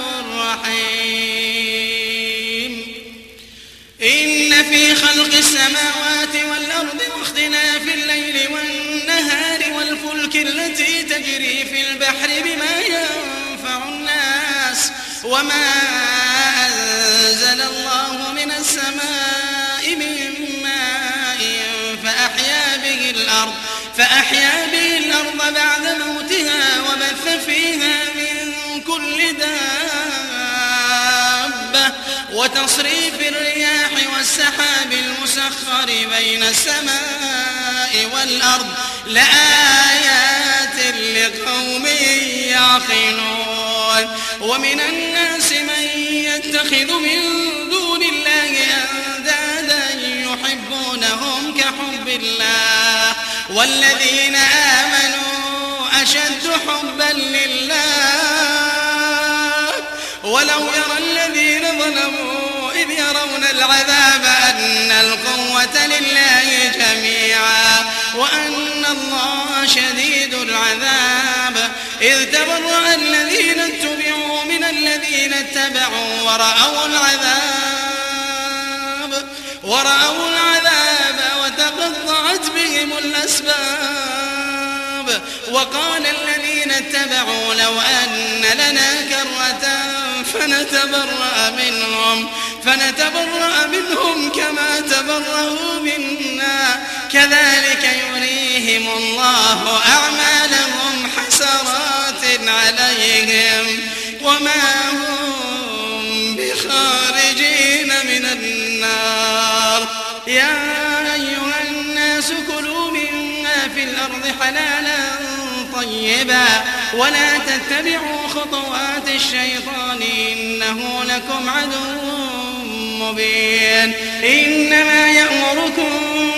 الرحيم. إن في خلق السماوات والأرض واختلاف الليل والنهار والفلك التي تجري في البحر بما ينفع الناس وما أنزل الله من السماء من ماء فأحيا به الأرض فأحيا به الأرض بعد موتها وبث فيها من كل دابة وتصريف الرياح والسحاب المسخر بين السماء والأرض لآيات لقوم يعقلون. ومن الناس من يتخذ من دون الله أندادا يحبونهم كحب الله والذين آمنوا أشد حبا لله ولو يرى الذين ظلموا إذ يرون العذاب أن القوة لله جميعا وأن الله شديد العذاب إذ تبرأ الذين اتبعوا من الذين اتبعوا ورأوا العذاب ورأوا العذاب وتقطعت بهم الأسباب وقال الذين اتبعوا لو أن لنا كرة فنتبرأ منهم فنتبرأ منهم كما تبرأوا منا كذلك يريهم الله أعمالهم حسرات عليهم وما هم بخارجين من النار. يا أيها الناس كلوا مما في الأرض حلالا طيبا ولا تتبعوا خطوات الشيطان إنه لكم عدو مبين. إنما يأمركم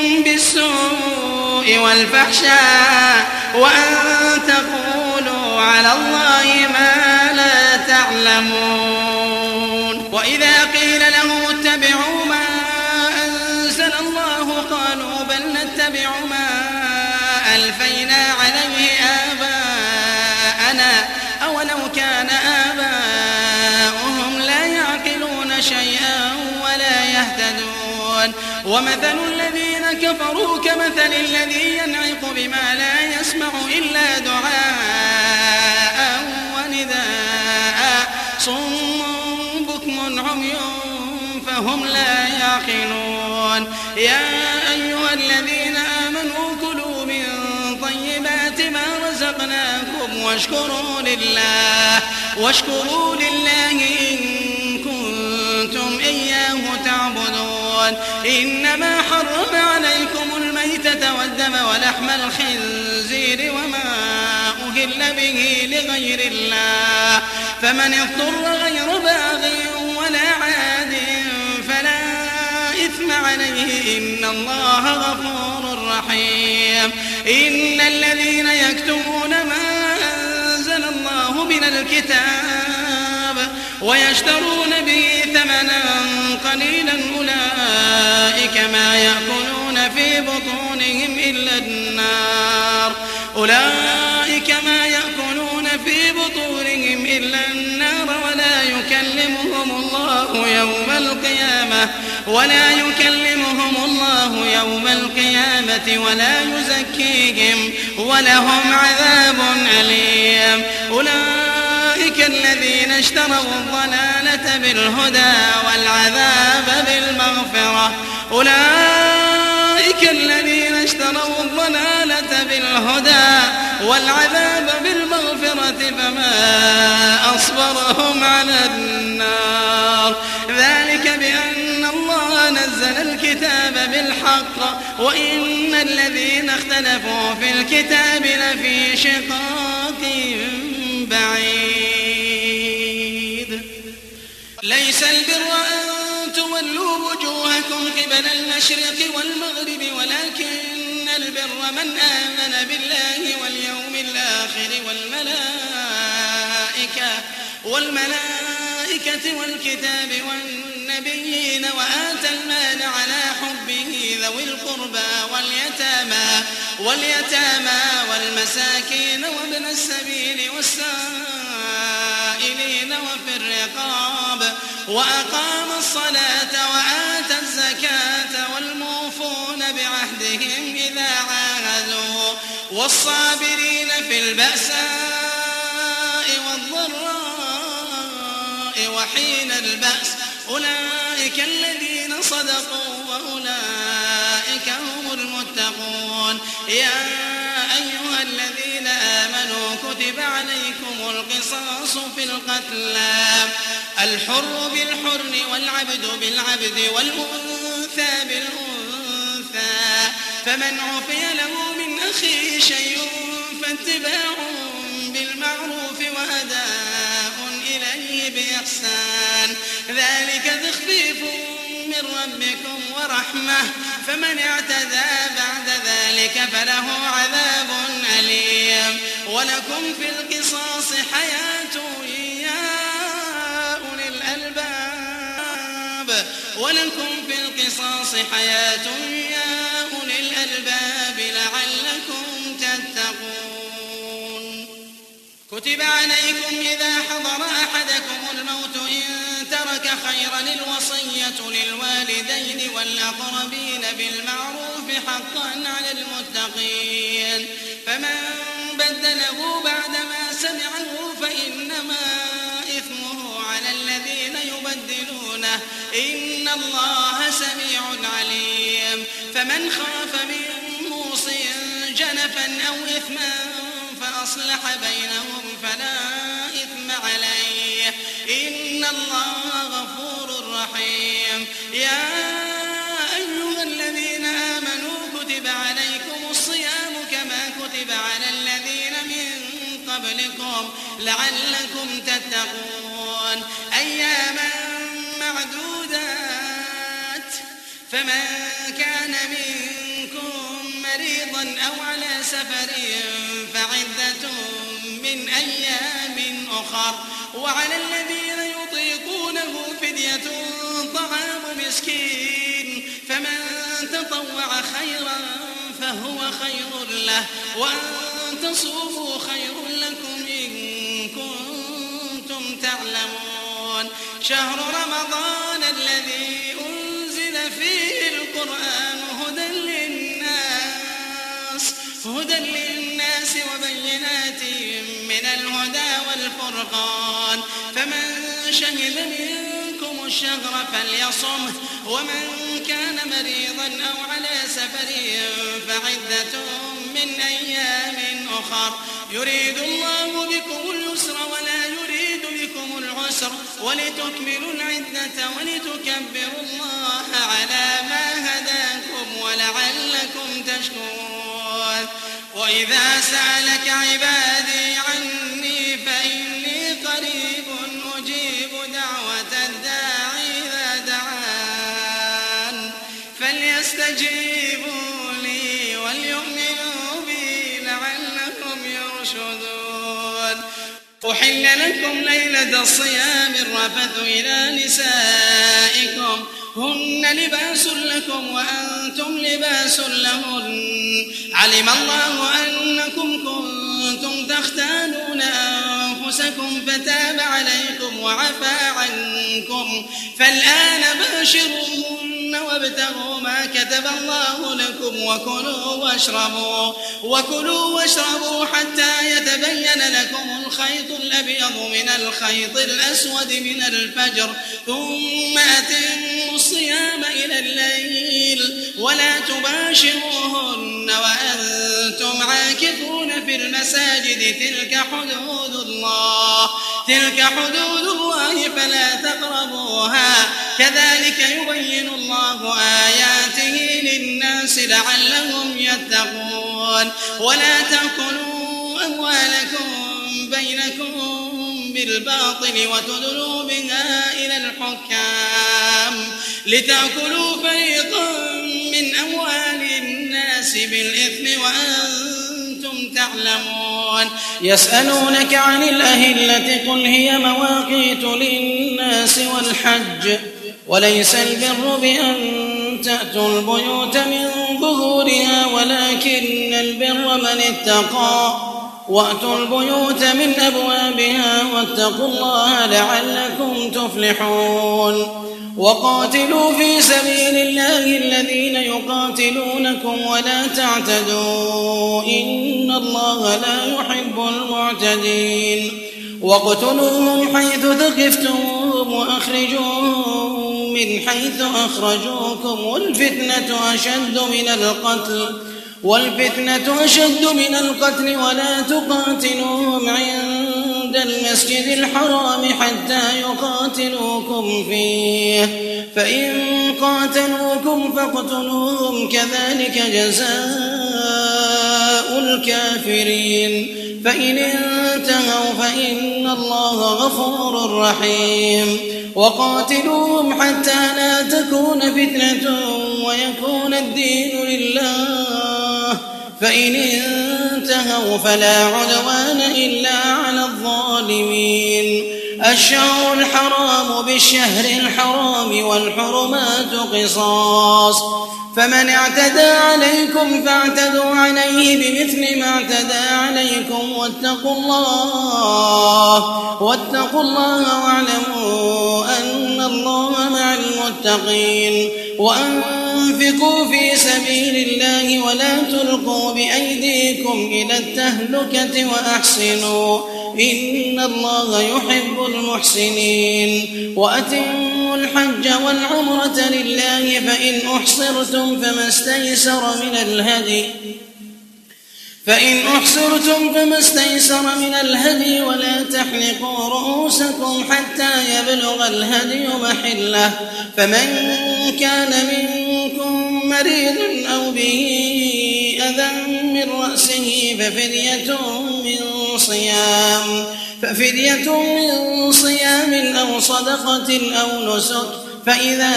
بالسوء والفحشاء وأن تقولوا على الله ما لا تعلمون. وإذا قيل لهم اتبعوا ما أنزل الله قالوا بل نتبع ما ألفينا عليه آباءنا أولو كان آباؤهم لا يعقلون شيئا ولا يهتدون. ومثل الذين كفروا كمثل الذي ينعق بما لا يسمع إلا دعاء ونداء صم بكم عمي فهم لا يعقلون. يا أيها الذين آمنوا كلوا من طيبات ما رزقناكم واشكروا لله واشكروا لله إن كنتم إياه تعبدون. إنما حرم عليكم الميتة والدم ولحم الخنزير وما أهل به لغير الله فمن اضطر غير باغ ولا عاد فلا إثم عليه إن الله غفور رحيم. إن الذين يكتمون ما أنزل الله من الكتاب ويشترون به ثمنا قليلا أولئك ما يأكلون في بطونهم إلا النار أولئك ما يأكلون في بطونهم إلا النار ولا يكلمهم الله يوم القيامة ولا يكلمهم الله يوم القيامة ولا يزكيهم ولهم عذاب أليم. أولئك الذين اشتروا الضلالة بالهدى والعذاب بالمغفرة أولئك الذين اشتروا الضلالة بالهدى والعذاب بالمغفرة فما أصبرهم على النار ذلك بأن الله نزل الكتاب بالحق وإن الذين اختلفوا في الكتاب لفي شقاق بعيد. ليس البر أن تولوا وجوهكم قبل المشرق والمغرب ولكن البر من آمن بالله واليوم الآخر والملائكة والملائكة والكتاب والنبيين وآتى المال على حبه ذوي القربى واليتامى واليتامى والمساكين وابن السبيل والسائلين وفي الرقاب وأقام الصلاة وآتى الزكاة والموفون بعهدهم إذا عاهدوا والصابرين في البأساء والضراء وحين البأس أولئك الذين صدقوا وأولئك هم المتقون. يا أيها الذين آمنوا كتب عليكم القصاص في القتلى الحر بالحر والعبد بالعبد والأنثى بالأنثى فمن عفي له من أخيه شيء فاتباع بالمعروف وأداء إليه بإحسان ذلك تخفيف من ربكم ورحمة فمن اعتدى بعد ذلك فله عذاب أليم. ولكم في القصاص حياة يا أولي الألباب ولكم في القصاص حياة يا أولي الألباب لعلكم تتقون. كتب عليكم إذا حضر أحدكم الموت إن ترك خيرا الوصية للوالدين والأقربين بالمعروف حقا على المتقين فمن بدله بعدما سمعه فإنما إثمه على الذين يبدلونه إن الله سميع عليم. فمن خاف من موص جنفا أو إثما فأصلح بينهم فلا إثم عليه إن الله غفور رحيم. يا أيها الذين آمنوا كتب عليكم الصيام كما كتب على الذين من قبلكم لعلكم تتقون أياما معدودات فمن كان منكم مريضا أو على سفر فعدة من أيام أخر وعلى الذين يطيقونه فدية طعام مسكين فمن تطوع خيرا فهو خير له وأن تصوموا خير لكم إن كنتم تعلمون. شهر رمضان الذي أنزل فيه القرآن هدى للناس هدى للناس وبينات من الهدى والفرقان فمن شهد منكم الشهر فليصمه ومن كان مريضا أو على سفر فعدة من أيام أخر يريد الله بكم اليسر ولا يريد بكم العسر ولتكملوا العدة ولتكبروا الله على ما هداكم ولعلكم تشكرون. وإذا سألك عبادي عني فإني قريب أجيب دعوة الداعي إذا دعان فليستجيبوا لي وليؤمنوا بي لعلهم يرشدون. أحل لكم ليلة الصيام الرفث إلى نسائكم هن لباس لكم وأنتم لباس لهن علم الله أنكم كنتم تختانون أنفسكم أنفسكم فتاب عليكم وعفى عنكم فالآن باشروهن وابتغوا ما كتب الله لكم وكلوا واشربوا وكلوا واشربوا حتى يتبين لكم الخيط الأبيض من الخيط الأسود من الفجر ثم أتموا الصيام إلى الليل ولا تباشروهن وأنتم عاكفون في المساجد تلك حدود الله تلك حدود الله فلا تقربوها كذلك يبين الله آياته للناس لعلهم يتقون ولا تأكلوا أموالكم بينكم بالباطل وتدلوا بها إلى الحكام لتأكلوا فريقا من أموال الناس بالإثم وأنتم تعلمون يسألونك عن الأهلة قل هي مواقيت للناس والحج وليس البر بأن تأتوا البيوت من ظهورها ولكن البر من اتقى وأتوا البيوت من أبوابها واتقوا الله لعلكم تفلحون وقاتلوا في سبيل الله الذين يقاتلونكم ولا تعتدوا إن الله لا يحب المعتدين واقتلوهم حيث ثقفتموهم وأخرجوهم من حيث أخرجوكم والفتنة أشد من القتل والفتنة أشد من القتل ولا تقاتلوهم عند المسجد الحرام حتى يقاتلوكم فيه فإن قاتلوكم فاقتلوهم كذلك جزاء الكافرين فإن انتهوا فإن الله غفور رحيم وقاتلوهم حتى لا تكون فتنة ويكون الدين لله فإن انتهوا فلا عدوان إلا على الظالمين الشهر الحرام بالشهر الحرام والحرمات قصاص فمن اعتدى عليكم فاعتدوا عليه بمثل ما اعتدى عليكم واتقوا الله واتقوا الله واعلموا أن الله مع المتقين وأنفقوا في سبيل الله ولا تلقوا بأيديكم إلى التهلكة وأحسنوا إن الله يحب المحسنين وأتموا الحج والعمرة لله فإن أحصرتم فما استيسر من الهدي فإن أحصرتم فما استيسر من الهدي ولا تحلقوا رؤوسكم حتى يبلغ الهدي محله فمن كان منكم مريض أو به أذى من رأسه ففدية من صيام ففدية من صيام أو صدقة أو نسك فإذا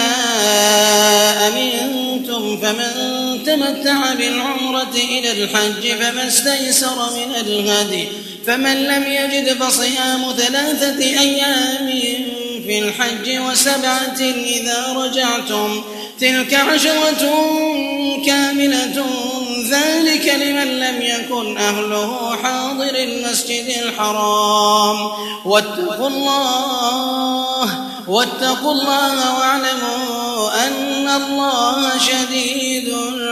أمنتم فمن تمتع بالعمرة إلى الحج فما استيسر من الهدي فمن لم يجد فصيام ثلاثة أيام في الحج وسبعة إذا رجعتم تلك عشرة كاملة ذلك لمن لم يكن أهله حاضر المسجد الحرام واتقوا الله واتقوا الله واعلموا أن الله شديد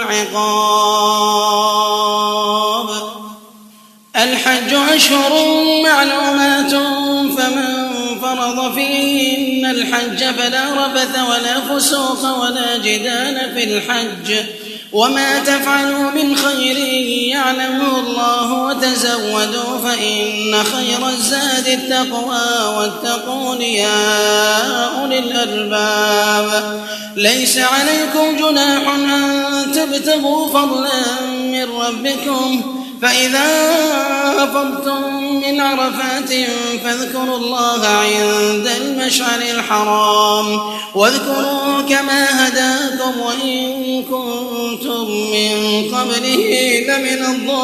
العقاب الحج أشهر معلومات فمن فرض فيهن الحج فلا رفث ولا فسوق ولا جدال في الحج وما تفعلوا من خير يعلمه الله وتزودوا فإن خير الزاد التقوى واتقون يا أولي الألباب ليس عليكم جناح أن تبتغوا فضلا من ربكم فإذا أفضتم من عرفات فاذكروا الله عند المشعر الحرام واذكروا كما هداكم وإن كنتم من قبله لمن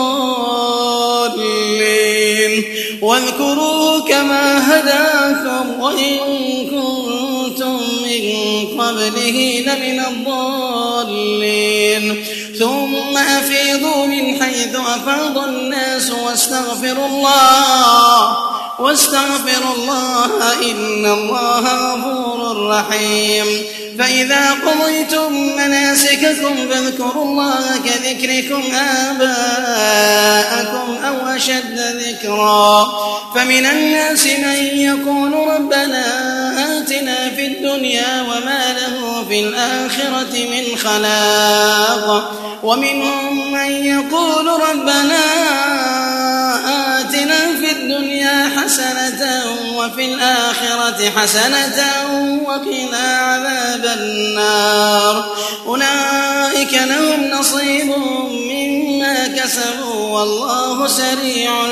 الضالين واذكروا كما هداكم وإن كنتم من قبله لمن الضالين ثم أفيضوا من حيث أفاض الناس واستغفروا الله واستغفروا الله إن الله غفور رحيم. فإذا قضيتم مناسككم فاذكروا الله كذكركم آباءكم أو أشد ذكرا. فمن الناس من يقول ربنا آتنا في الدنيا وما له في الآخرة من خلاق، ومنهم من يقول ربنا آتنا في الدنيا حسنة وفي الآخرة حسنة وقنا عذاب النار. أولئك لهم نصيب مما كسبوا والله سريع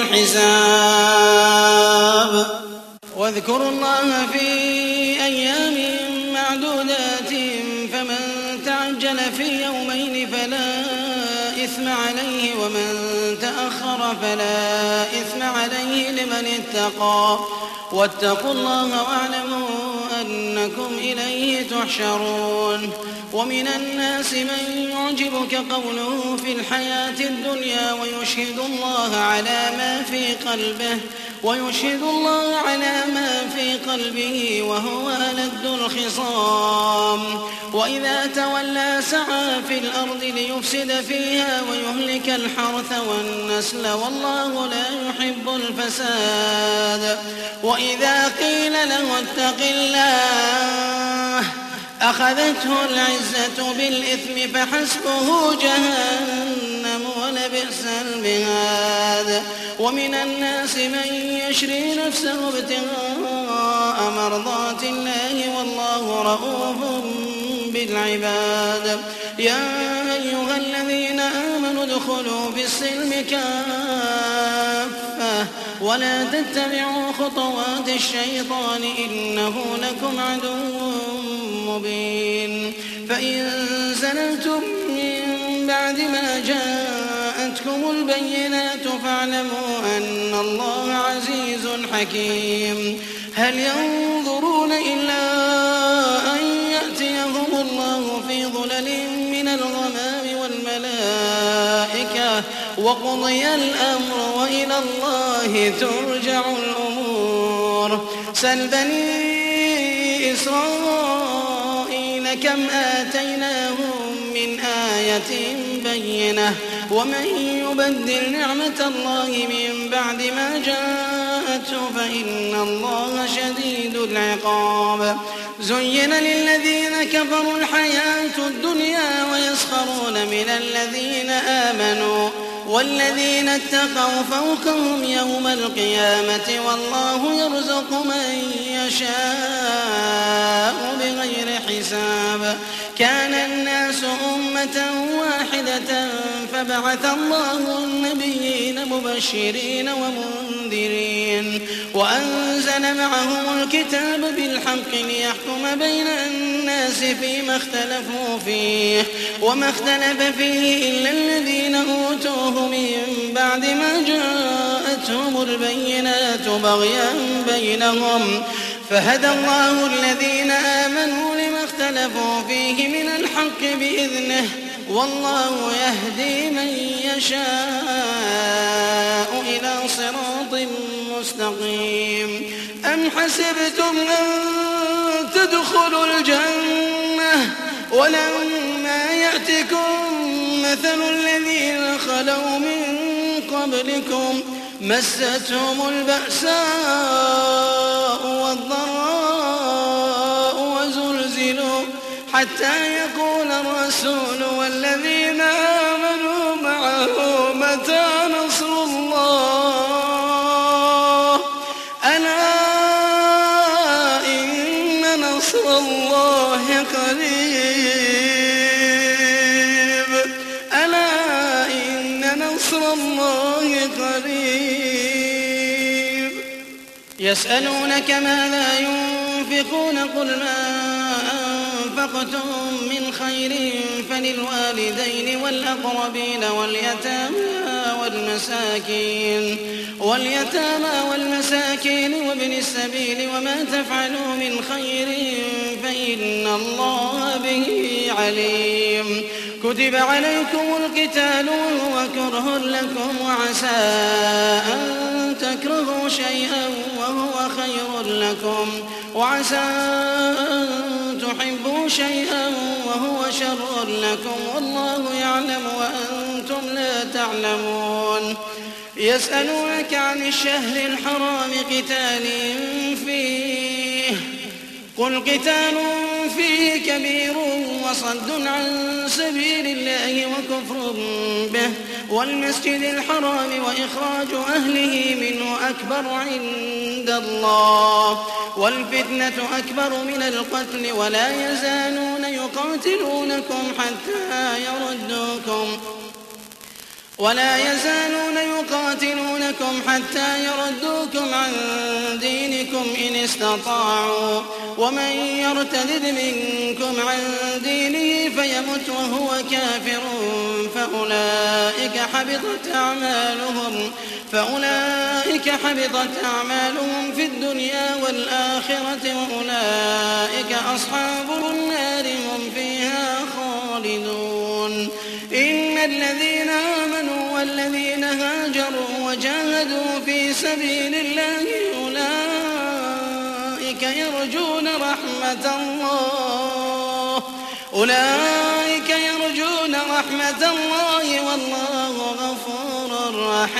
الحساب. واذكروا الله في أيام معدودات فمن تعجل في يومين فلا إثم عليه ومن تأخر فلا إثم عليه لمن اتقى. واتقوا الله واعلموا أنكم إليه تحشرون. ومن الناس من يعجبك قوله في الحياة الدنيا ويشهد الله على ما في قلبه ويشهد الله على ما في قلبه وهو ألد الخصام. وإذا تولى سعى في الأرض ليفسد فيها ويهلك الحرث والنسل والله لا يحب الفساد. وإذا قيل له اتق الله أخذته العزة بالإثم فحسبه جهنم ولبئس المهاد. ومن الناس من يشري نفسه ابتغاء مرضات الله والله رؤوف بالعباد. يا أيها الذين آمنوا ادخلوا في السلم كافة ولا تتبعوا خطوات الشيطان إنه لكم عدو مبين. فإن زللتم من بعد ما جاءتكم البينات فاعلموا أن الله عزيز حكيم. هل ينظرون إلا أن يأتيهم الله في ظلل من الغمام والملائكة وقضي الأمر وإلى الله ترجع الأمور. سل بني إسرائيل كم آتيناهم من آية بينة ومن يبدل نعمة الله من بعد ما جاءته فإن الله شديد العقاب. زين للذين كفروا الحياة الدنيا ويسخرون من الذين آمنوا والذين اتقوا فوقهم يوم القيامة والله يرزق من يشاء بغير حساب. كان الناس أمة واحدة فبعث الله النبيين مبشرين ومنذرين وأنزل معهم الكتاب بالحق ليحكم بين الناس فيما اختلفوا فيه وما اختلف فيه إلا الذين أوتوه من بعد ما جاءتهم البينات بغيا بينهم فهدى الله الذين آمنوا لما اختلفوا فيه من الحق بإذنه والله يهدي من يشاء إلى صراط مستقيم. أم حسبتم أن تدخلوا الجنة ولما يأتكم مثل الذين خلوا من قبلكم مستهم البأساء والضراء وزلزلوا حتى يقول الرسول والذين آمنوا معه متى نصر الله ألا إن نصر الله قريب ألا إن نصر الله قريب. يسألونك ماذا ينفقون قل ما أنفقتم من خير فللوالدين والأقربين واليتامى والمساكين واليتامى والمساكين وابن السبيل وما تفعلوا من خير فإن الله به عليم. كتب عليكم القتال وهو كره لكم وعسى أن تكرهوا شيئا وهو خير لكم وعسى أن تحبوا شيئا وهو شر لكم والله يعلم وأنتم لا تعلمون يسألونك عن الشهر الحرام قتال فيه قل قتال فيه كبير وصد عن سبيل الله وكفر به والمسجد الحرام وإخراج أهله منه أكبر عند الله والفتنة أكبر من القتل ولا يزالون يقاتلونكم حتى يردوكم ولا يزالون يقاتلونكم حتى يردوكم عن دينكم إن استطاعوا ومن يرتد منكم عن دينه فيمت وهو كافر فأولئك حبطت أعمالهم فأولئك حبطت أعمالهم في الدنيا والآخرة وأولئك أصحاب النار هم فيها خالدون إن الذين آمنوا والذين هاجروا وجاهدوا في سبيل الله أولئك يرجون رحمة الله أولئك يرجون رحمة الله والله غفور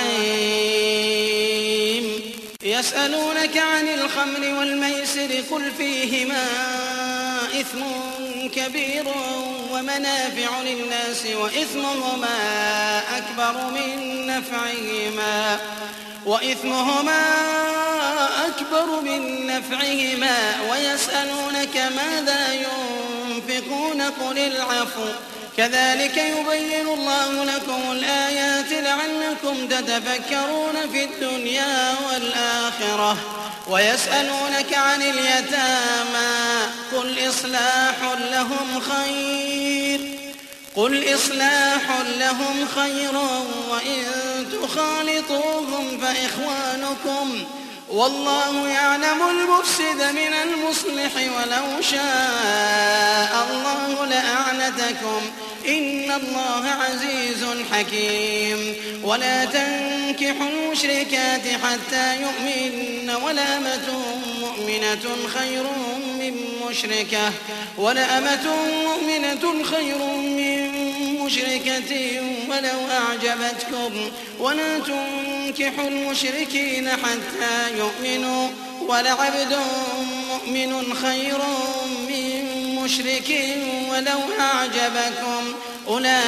رحيم يسألونك عن الخمر والميسر قل فيهما إثم كبير ومنافع للناس وإثمهما أكبر من نفعهما وإثمهما أكبر من نفعهما ويسألونك ماذا ينفقون قل العفو كذلك يبين الله لكم الآيات لعلكم تتفكرون في الدنيا والآخرة ويسألونك عن اليتامى قل إصلاح لهم خير قل إصلاح لهم خير وإن تخالطوهم فإخوانكم والله يعلم المفسد من المصلح ولو شاء الله لأعنتكم إن الله عزيز حكيم ولا تنكحوا المشركات حتى يؤمن ولأمة مؤمنة خير من مشركة ولأمة مؤمنة خير من مشركة ولو أعجبتكم ولا تنكحوا المشركين حتى يؤمنوا ولعبد مؤمن خير من مشرك ولو أعجبكم أولئك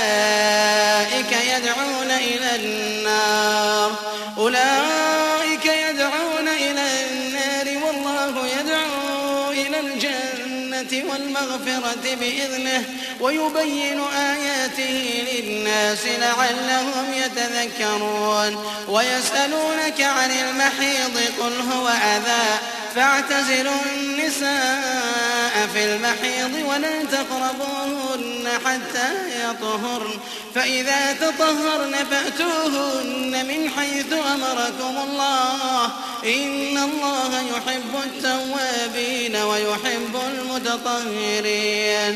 يدعون إلى النار أولئك يدعون إلى النار والله يدعو إلى الجنة والمغفرة بإذنه ويبين آياته للناس لعلهم يتذكرون ويسألونك عن المحيض قل هو أذى فاعتزلوا النساء في المحيض ولا تقربوهن حتى يطهرن فإذا تطهرن فأتوهن من حيث أمركم الله إن الله يحب التوابين ويحب المتطهرين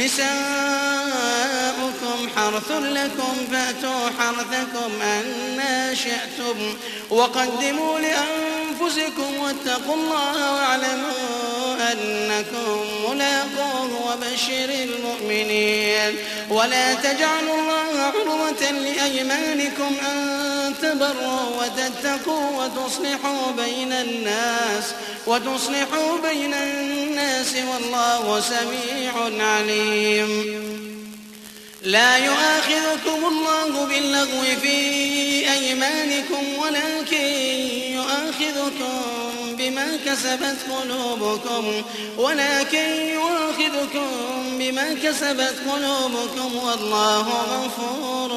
نساؤكم حرث لكم فأتوا حرثكم أنى شئتم وقدموا لأنفسكم واتقوا الله واعلموا أنكم ملاقوه وبشر المؤمنين ولا تجعلوا الله عرضة لأيمانكم أن تبروا وتتقوا وتصلحوا بين الناس وتصلحوا بين الناس والله سميع عليم لا يؤاخذكم الله باللغو في أيمانكم ولكن يؤاخذكم بما كسبت قلوبكم ولكن يؤاخذكم بما كسبت قلوبكم والله غفور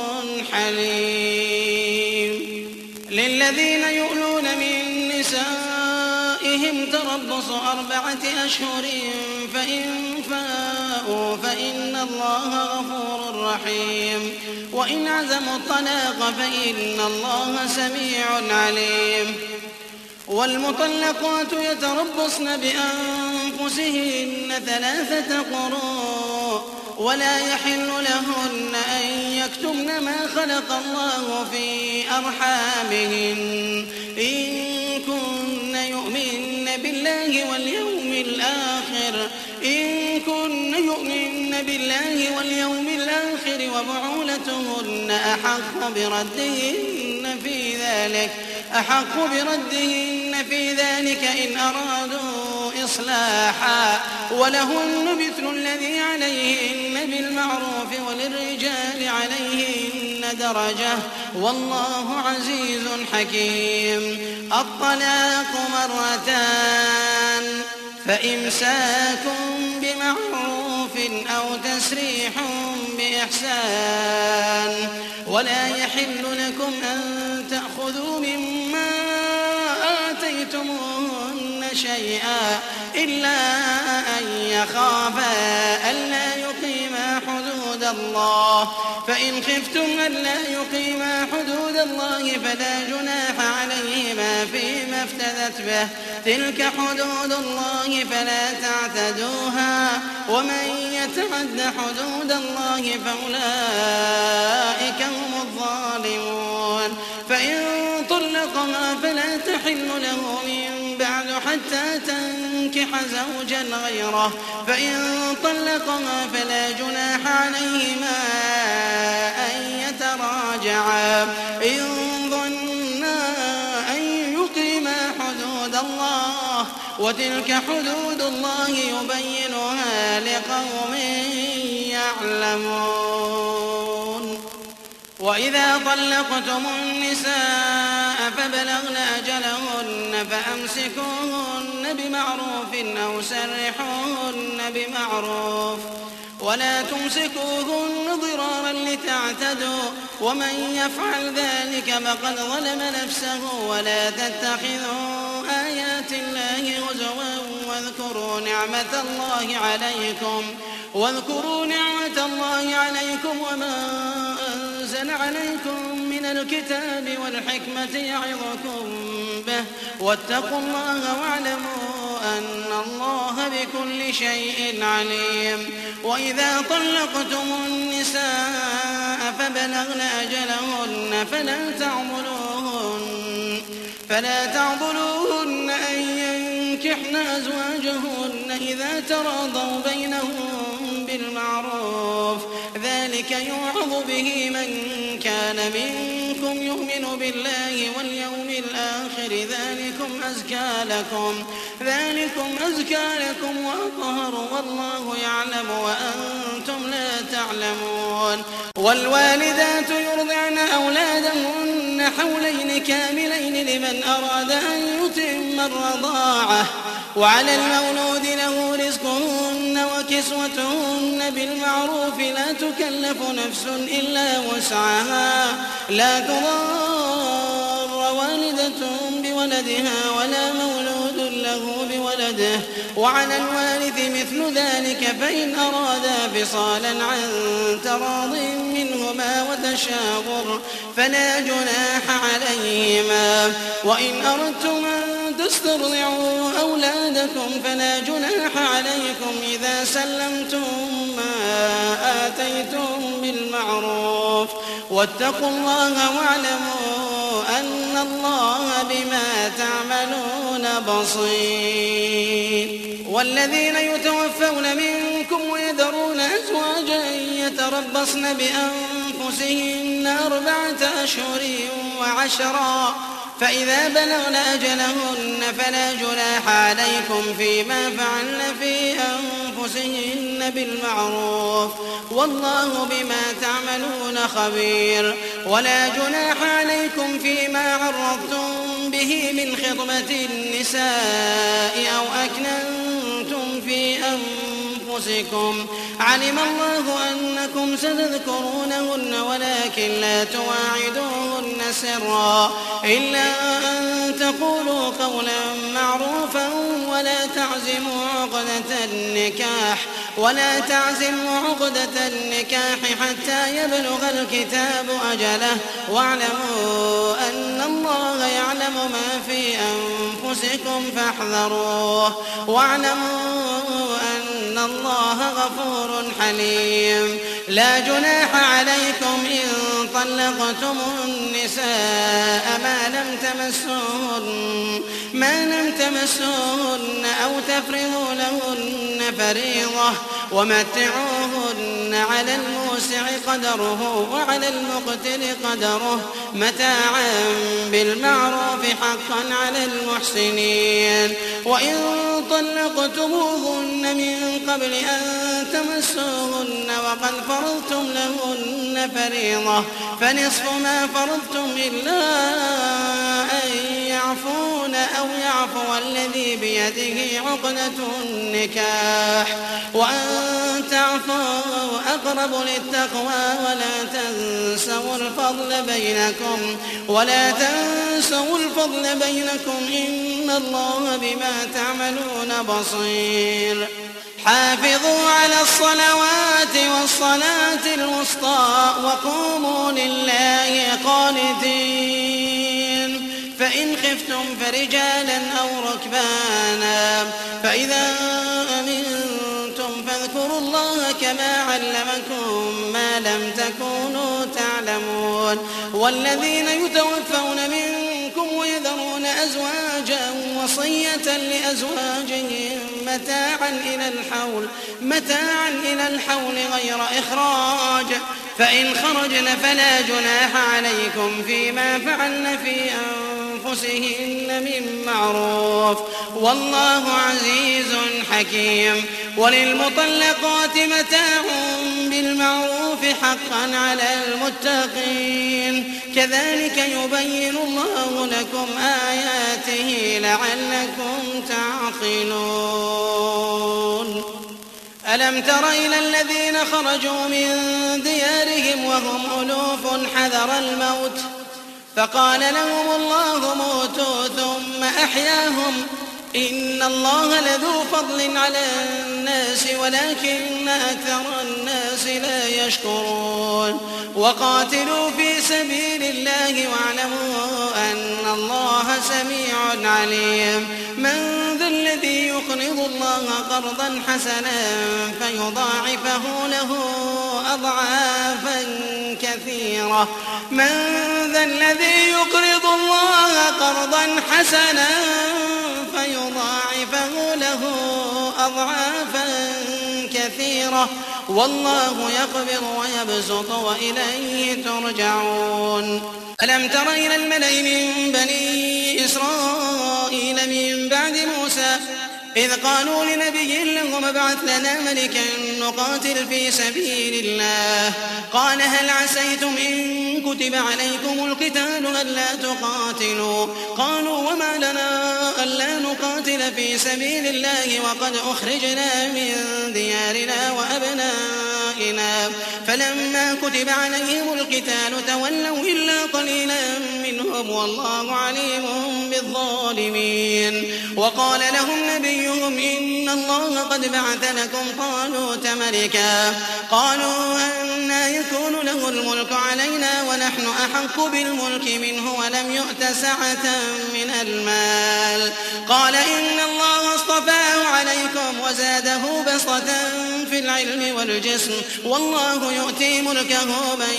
حليم للذين يؤلون من نسائهم تربص أربعة أشهر فإن فاءوا فإن الله غفور رحيم وإن عزموا الطلاق فإن الله سميع عليم والمطلقات يتربصن بأنفسهن ثلاثة قروء ولا يحل لهن أن يكتمن ما خلق الله في أرحامهن إن كن يؤمن بالله واليوم الآخر إن كن يؤمن بالله واليوم الآخر وبعولتهن أحق بردهن في ذلك أحق بردهن في ذلك إن أرادوا إصلاحا ولهن مثل الذي عليهن بالمعروف وللرجال عليهن درجة والله عزيز حكيم. الطلاق مرتان فإمساك بمعروف أو تسريح بإحسان ولا يحل لكم أن تأخذوا مما آتيتموهن شيئا إلا أن يخافا ألا يقيما حدود الله فإن خفتم ألا يقيما حدود الله فلا جناح عليهما فيما افتدت به تلك حدود الله فلا تعتدوها ومن يتعد حدود الله فأولئك هم الظالمون. فإن طلقها فلا تحل له من بعد حتى تنكح زوجا غيره فإن طلقها فلا جناح عليهما أن يتراجعا إن ظنا أن يقيما حدود الله وتلك حدود الله يبينها لقوم يعلمون. وإذا طلقتم النساء فبلغن أجلهن فأمسكوهن بمعروف أو سرحوهن بمعروف ولا تمسكوهن ضرارا لتعتدوا ومن يفعل ذلك فقد ظلم نفسه. ولا تتخذوا آيات الله هزوا واذكروا نعمة الله عليكم واذكروا نعمة الله عليكم وما أنزل عليكم من الكتاب والحكمة يعظكم به واتقوا الله واعلموا أن الله بكل شيء عليم. وإذا طلقتم النساء فبلغن أجلهن فلا تعضلوهن فلا تعضلوهن أن ينكحن أزواجهن إذا تراضوا بينهم بالمعروف ذلك يوعظ به من كان منكم يؤمن بالله واليوم الآخر ذلكم أزكى لكم ذلكم أزكى لكم وأطهر والله يعلم وأنتم لا تعلمون. والوالدات يرضعن أولادهن حولين كاملين لمن أراد أن يتم الرضاعة وعلى المولود له رزقهن وكسوتهن بالمعروف لا تكلف نفس إلا وسعها لا تضار والدة بولدها ولا مولود له بولده وعلى الوارث مثل ذلك فإن أرادا فصالا عن تراض منهما وتشاور فلا جناح عليهما. وإن أردتم أن تسترضعوا أولادكم فلا جناح عليكم إذا سلمتم ما آتيتم بالمعروف واتقوا الله واعلموا أن الله بما تعملون بصير. والذين يتوفون منكم ويذرون أزواجا يتربصن بأنفسهن أربعة أشهر وعشرا فإذا بلغن أجلهن فلا جناح عليكم فيما فعلن في أنفسهن بالمعروف والله بما تعملون خبير. ولا جناح عليكم فيما عرضتم به من خطبة النساء أو أكننتم في أنفسكم علم الله أنكم ستذكرونهن ولكن لا تواعدوهن سرا إلا أن تقولوا قولا معروفا ولا تعزموا عقدة النكاح ولا تعزموا عقدة النكاح حتى يبلغ الكتاب أجله واعلموا أن الله يعلم ما في أنفسكم فاحذروه واعلموا أن إن الله غفور حليم. لا جناح عليكم إن طلقتم النساء ما لم تمسوهن ما لم تمسوهن أو تفرضوا لهن فريضة ومتعوهن على الموسع قدره وعلى المقتر قدره متاعا بالمعروف حقا على المحسنين. وإن طلقتموهن من قبل أن تمسوهن وقد فرضتم لهن فريضة فنصف ما فرضتم إلا أن يعفون أو يعفو الذي بيده عقدة النكاح وأن تعفوا أقرب للتقوى ولا تنسوا الفضل بينكم ولا تنسوا الفضل بينكم إن الله بما تعملون بصير. حافظوا على الصلوات والصلاة الوسطى وقوموا لله قانتين. فإن خفتم فرجالا أو ركبانا فإذا أمنتم فاذكروا الله كما علمكم ما لم تكونوا تعلمون. والذين يتوفون منكم ويذرون أزواجا وصية لأزواجهم متاعا إلى الحول متاعا إلى الحول غير إخراج فإن خرجن فلا جناح عليكم فيما فعلن في أنفسهن من معروف والله عزيز حكيم. وللمطلقات متاع بالمعروف حقا على المتقين كذلك يبين الله لكم آياته لعلكم تعقلون. ألم تر إلى الذين خرجوا من ديارهم وهم ألوف حذر الموت فقال لهم الله موتوا ثم أحياهم إن الله لذو فضل على الناس ولكن أكثر الناس لا يشكرون. وقاتلوا في سبيل الله واعلموا أن الله سميع عليم. من ذا الذي يقرض الله قرضا حسنا فيضاعفه له أضعافا كثيرة من ذا الذي يقرض الله قرضا حسنا فيضاعفه له أضعافا كثيرة والله يقبض ويبسط وإليه ترجعون. ألم تر إلى الملأ من بني إسرائيل من بعد موسى إذ قالوا لنبي لهم ابعث لنا ملكا نقاتل في سبيل الله قال هل عسيتم إن كتب عليكم القتال ألا تقاتلوا قالوا وما لنا ألا نقاتل في سبيل الله وقد أخرجنا من ديارنا وأبنائنا فلما كتب عليهم القتال تولوا إلا قليلا منهم والله عليم بالظالمين. وقال لهم نبيهم إن الله قد بعث لكم طالوت ملكا قالوا أنى يكون له الملك علينا ونحن أحق بالملك منه ولم يؤت سعة من المال قال إن الله اصطفاه عليكم وزاده بسطة في العلم والجسم والله يؤتي ملكه من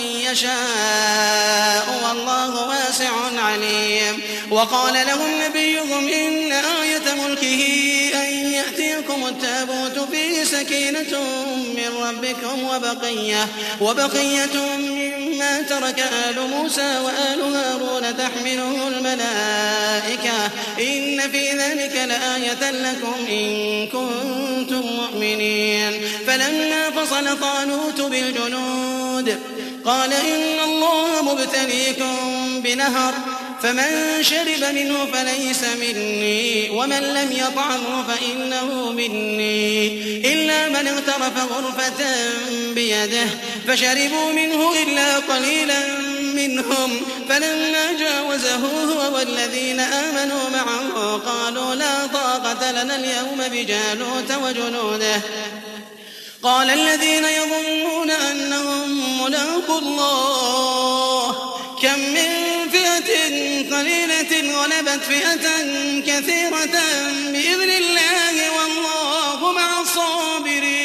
يشاء والله واسع عليم. وقال لهم نبيهم إن آية ملكه أن يأتيكم التابوت فيه سكينة من ربكم وبقية, وبقية مما ترك آل موسى وآل هارون تحمله الملائكة إن في ذلك لآية لكم إن كنتم مؤمنين. فلما فصل طالوت بالجنود قال إن الله مبتليكم بنهر فمن شرب منه فليس مني ومن لم يطعمه فإنه مني إلا من اغترف غرفة بيده فشربوا منه إلا قليلا منهم فلما جاوزه هو والذين آمنوا معه قالوا لا طاقة لنا اليوم بجالوت وجنوده قال الذين يظنون أنهم ملاقو الله كم من فئة قليلة غلبت فئة كثيرة بإذن الله والله مع الصابرين.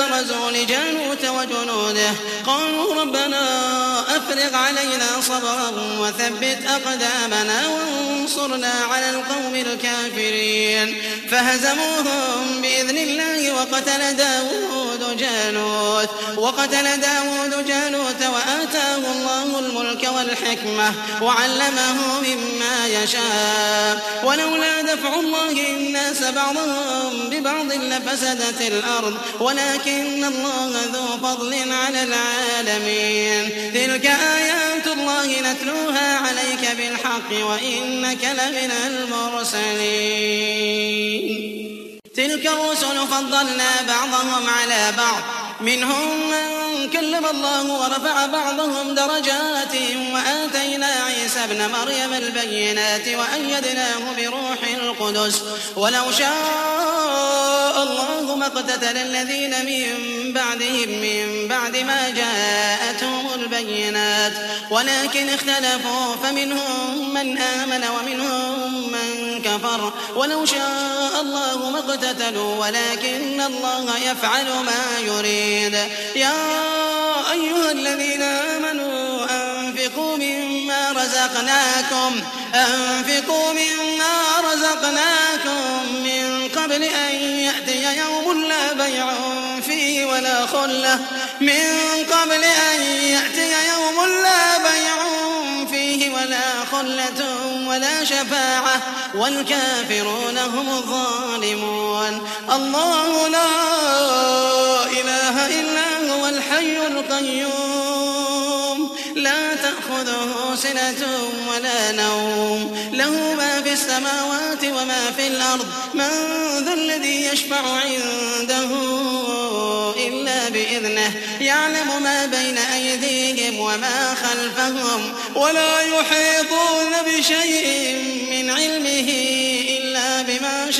برزوا لجالوت وجنوده قالوا ربنا أفرغ علينا صبرا وثبت أقدامنا وانصرنا على القوم الكافرين فهزموهم بإذن الله وقتل داود جالوت وقتل داود جالوت وآتاه الله الملك والحكمة وعلمه مما يشاء ولولا دفع الله الناس بعضهم ببعض لفسدت الأرض ولكن الله ذو فضل على العالمين تلك آيات الله نتلوها عليك بالحق وإنك لمن المرسلين تلك الرسل فضلنا بعضهم على بعض منهم من كلم الله ورفع بعضهم درجات وآتينا عيسى ابن مريم البينات وأيدناه بروح القدس ولو شاء الله ما اقتتل الذين من بعدهم من بعد ما جاءتهم البينات ولكن اختلفوا فمنهم من آمن ومنهم من كفر ولو شاء الله ما اقتتلوا ولكن الله يفعل ما يريد يا أيها الذين آمنوا أنفقوا مما رزقناكم أنفقوا مما رزقناكم من قبل أن يأتي يوم لا بيع فيه ولا خلة من قبل أن يأتي يوم لا بيع فيه ولا خلة ولا شفاعة والكافرون هم الظالمون الله لا إله إلا هو الحي القيوم لا تأخذه سنة ولا نوم له ما في السماوات وما في الأرض من ذا الذي يشفع عنده إلا بإذنه يعلم ما بين أيديهم وما خلفهم ولا يحيطون بشيء من علمه إلا بما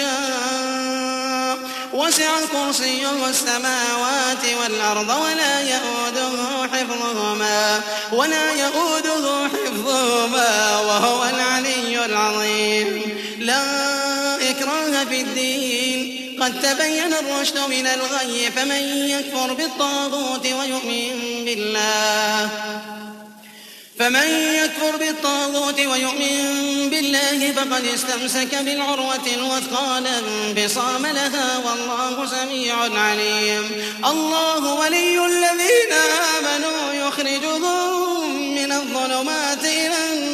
شاء وسع كرسيه السماوات والأرض ولا يؤوده حفظهما ولا يؤوده حفظهما وهو العلي العظيم لا إكراه في الدين قد تبين الرشد من الغي فمن يكفر بالطاغوت ويؤمن بالله فمن يكفر بالطاغوت ويؤمن بالله فقد استمسك بالعروة الوثقى لا انفصام لها والله سميع عليم الله ولي الذين آمنوا يخرجهم من الظلمات إلى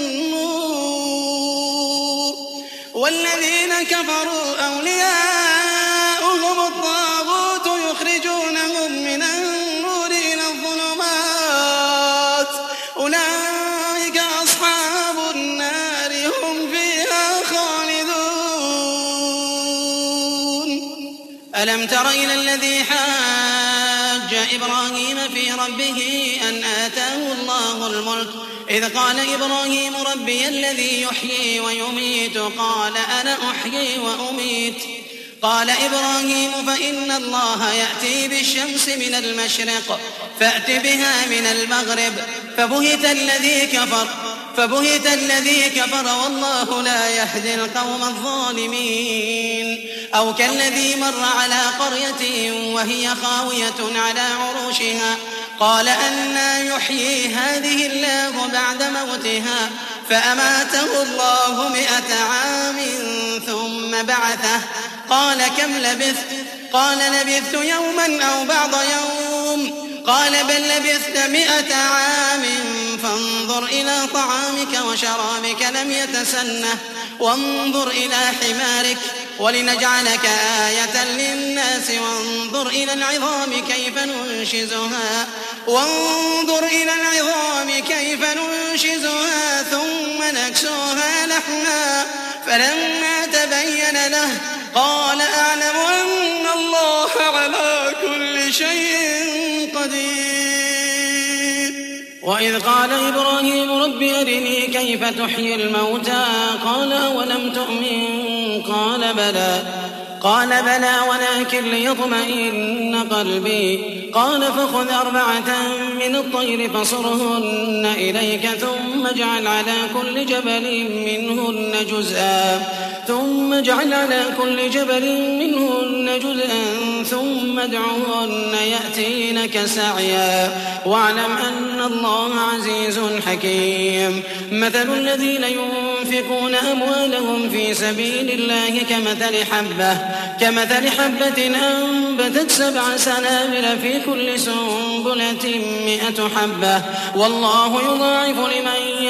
النور والذين كفروا أولياؤهم الطاغوت يخرجونهم من النور إلى الظلمات أولئك أصحاب النار هم فيها خالدون ألم تر إلى الذي حاج إبراهيم في ربه أن آتاه الله الملك إذ قال إبراهيم ربي الذي يحيي ويميت قال أنا أحيي وأميت قال إبراهيم فإن الله يأتي بالشمس من المشرق فأت بها من المغرب فبهت الذي كفر فبهت الذي كفر والله لا يهدي القوم الظالمين أو كالذي مر على قرية وهي خاوية على عروشها قال أنى يحيي هذه الله بعد موتها فأماته الله مئة عام ثم بعثه قال كم لبثت قال لبثت يوما أو بعض يوم قال بل لبثت مئة عام فانظر إلى طعامك وشرابك لم يتسنه وانظر إلى حمارك ولنجعلك آية للناس وانظر إلى العظام كيف ننشزها وانظر إلى العظام كيف ننشزها ثم نكسوها لحما فلما تبين له قال أعلم أن الله على كل شيء قدير وإذ قال إبراهيم رب أرني كيف تحيي الموتى قال ولم تؤمن قال بلى قال بلى ولكن ليطمئن قلبي قال فخذ أربعة من الطير فصرهن إليك ثم اجعل على كل جبل منهن جزءا ثم اجعل على كل جبل منهن جزءا ثم ادعهن يأتينك سعيا واعلم أن الله عزيز حكيم. مثل الذين ينفقون أموالهم في سبيل الله كمثل حبة كمثل حبة أنبتت سبع سنابل في كل سنبلة مئة حبة والله يضاعف لمن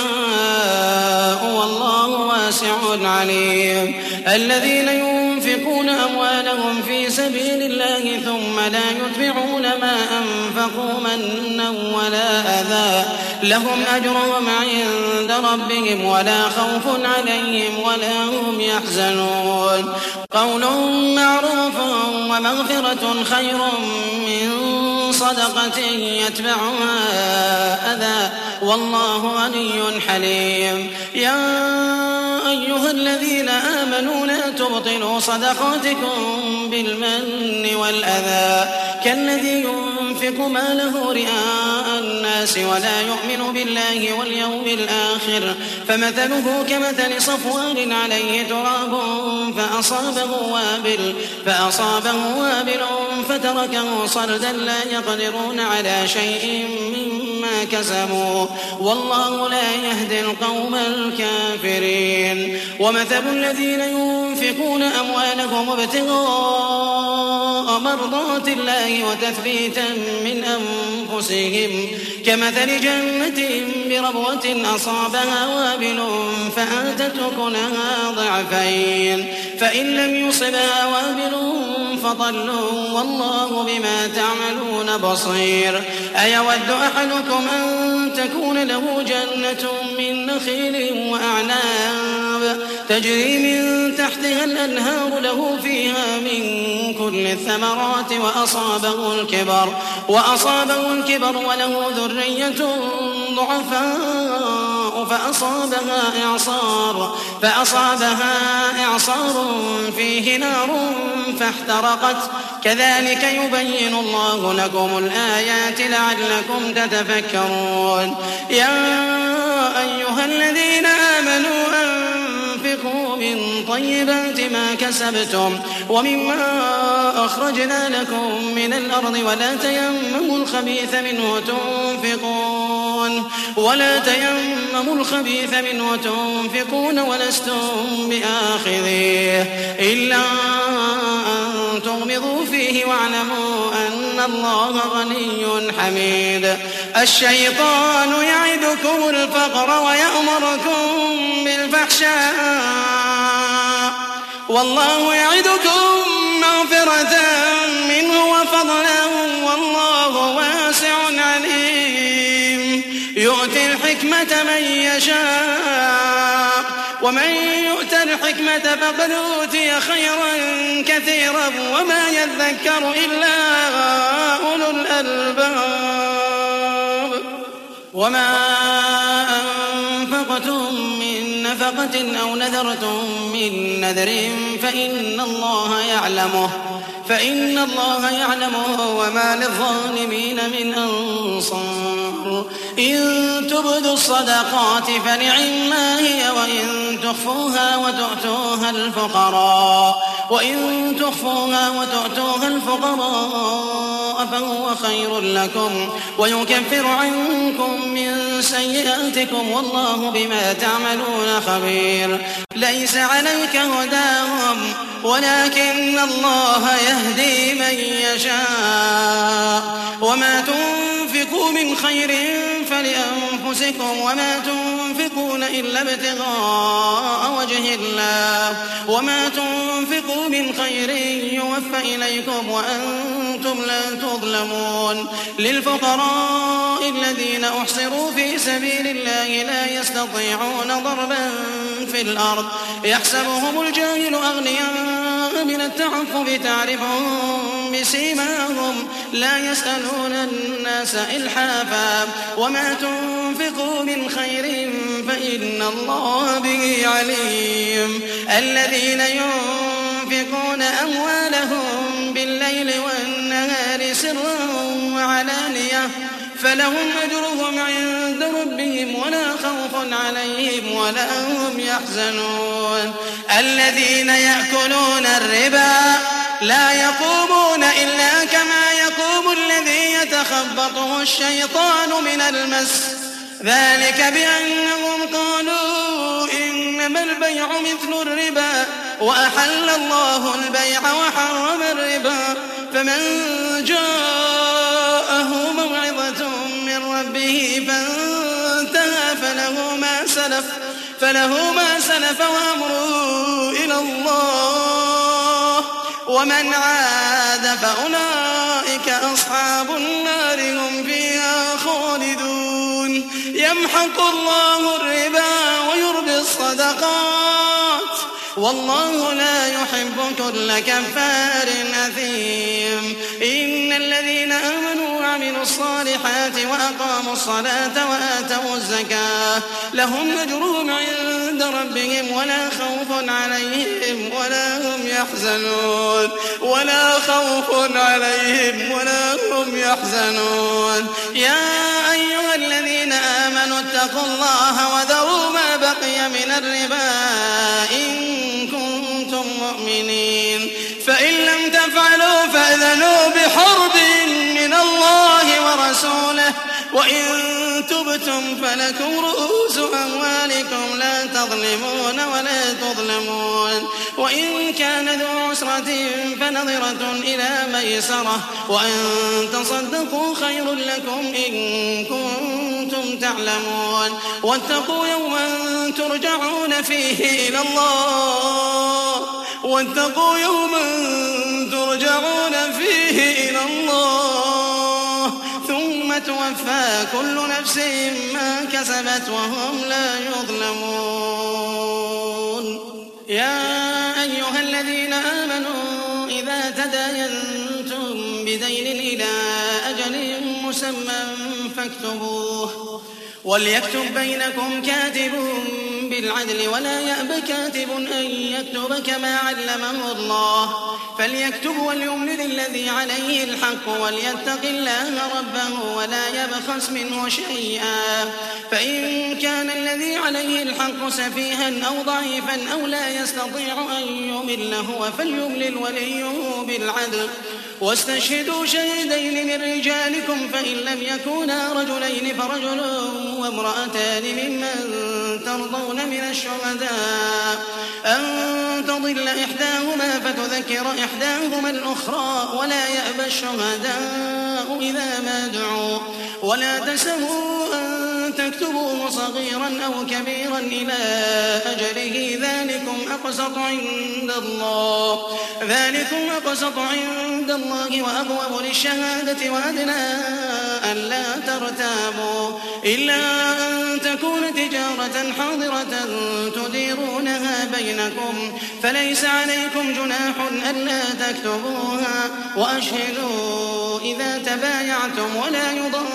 يشاء والله واسع عليم. الذين ينفقون أموالهم في سبيل الله ثم لا يتبعون ما أنفقوا منا ولا أذى لهم أجرهم عند ربهم ولا خوف عليهم ولا هم يحزنون. قول معروف ومغفرة خير من صدقة يتبعها أذى والله غني حليم. يا أيها الذين آمنوا لا تبطلوا صدقاتكم بالمن والأذى كالذي ينفق ماله رئاء الناس ولا يؤمن بالله واليوم الآخر فمثله كمثل صفوان عليه تراب فأصابه وابل فأصابه وابل فتركه صلدا لا يقدرون على شيء مما كسبوا والله لا يهدي القوم الكافرين. ومثل الذين ينفقون أموالهم ابتغاء مرضات الله وتثبيتا من أنفسهم كمثل جنة بربوة أصابها وابل فآتت أكلها ضعفين فإن لم يصبها وابل فطل والله بما تعملون بصير. أيود أحدكم أن تكون له جنة من نخيل وأعناب تجري من تحتها الأنهار له فيها من كل الثمرات وأصابه الكبر وأصابه الكبر وله ذرية ضعفاء فأصابها إعصار فأصابها إعصار فيه نار فاحترقت كذلك يبين الله لكم الآيات لعلكم تتفكرون. يا أيها الذين آمنوا أنفقوا من طيبات ما كسبتم ومما أخرجنا لكم من الأرض ولا تيمموا الخبيث منه تنفقون ولا تيمموا الخبيث منه تنفقون ولستم بآخذيه إلا أن تغمضوا فيه واعلموا أن الله غني حميد. الشيطان يعدكم الفقر ويأمركم بالفحشاء والله يعدكم مغفرة منه وفضلا والله واسع عليم. يؤتي الحكمة من يشاء ومن يؤت الحكمة فقد أوتي خيرا كثيرا وما يذكر إلا أولو الألباب. وما أنفقتم من نفقة أو نذرتم من نذر فإن الله يعلمه فإن الله يعلمه وما للظالمين من أنصار. إن تبدوا الصدقات فنعما هي وإن تخفوها وتؤتوها الفقراء وإن تخفوها وتؤتوها الفقراء فهو خير لكم ويكفر عنكم من سيئاتكم والله بما تعملون خبير. ليس عليك هداهم ولكن الله يهدي من يشاء وما تنفقوا من خير فلأنفسكم وما تنفقون إلا ابتغاء وجه الله وما تنفقوا من خير يوفى إليكم وأنتم لا تظلمون. للفقراء الذين أحصروا في سبيل الله لا يستطيعون ضربا في الأرض يحسبهم الجاهل أغنياء من التعفف تعرفهم بسيماهم لا يسألون الناس إلحافا وما تنفقوا من خير فإن الله به عليم. الذين ينفقون ينفقون أموالهم بالليل والنهار سرا وعلانية فلهم أجرهم عند ربهم ولا خوف عليهم ولا هم يحزنون. الذين يأكلون الربا لا يقومون إلا كما يقوم الذي يتخبطه الشيطان من المس، ذلك بأنهم قالوا إنما البيع مثل الربا وأحل الله البيع وحرم الربا. فمن جاءه موعظة من ربه فانتهى فله ما سلف فله ما سلف وأمره إلى الله ومن عاد فأولئك أصحاب النار هم فيها خالدون. يمحق الله الربا ويربي الصدقات والله لا يحب كل كفار أثيم. إن الذين آمنوا وعملوا الصالحات وأقاموا الصلاة وآتوا الزكاة لهم أجرهم عند ربهم ولا خوف عليهم ولا هم يحزنون ولا خوف عليهم ولا هم يحزنون. يا أيها الذين آمنوا اتقوا الله وذروا ما بقي من الربا إن كنتم مؤمنين، فإن لم تفعلوا فأذنوا بحرب من الله ورسوله وإن تبتم فلكم رؤوس أموالكم لا تظلمون ولا تظلمون. وإن كان ذو عسرة فنظرة إلى ميسرة وأن تصدقوا خير لكم إن كنتم تعلمون. واتقوا يوما ترجعون فيه إلى الله واتقوا يوما ترجعون فيه إلى الله ثم توفى كل نفس ما كسبت وهم لا يظلمون. يا أيها الذين آمنوا إذا تداينتم بدين إلى أجل مسمى فاكتبوه وليكتب بينكم كاتب بالعدل ولا يأب كاتب أن يكتب كما علمه الله فليكتب وليملل الذي عليه الحق وليتق الله ربه ولا يبخس منه شيئا. فإن كان الذي عليه الحق سفيها أو ضعيفا أو لا يستطيع أن يمل هو فليملل وليه بالعدل واستشهدوا شهيدين من رجالكم فإن لم يكونا رجلين فرجل وامرأتان ممن ترضون من الشهداء أن تضل إحداهما فتذكر إحداهما الأخرى ولا يأبى الشهداء إذا ما دعوا ولا تسهوا أن تكتبوه صغيرا أو كبيرا إلى أجله ذلكم أقسط عند الله ذلكم أقسط عند الله وأقوم للشهادة وأدنى ألا ترتابوا إلا أن تكون تجارة حاضرة تديرونها بينكم فليس عليكم جناح ألا تكتبوها وأشهدوا إذا تبايعتم ولا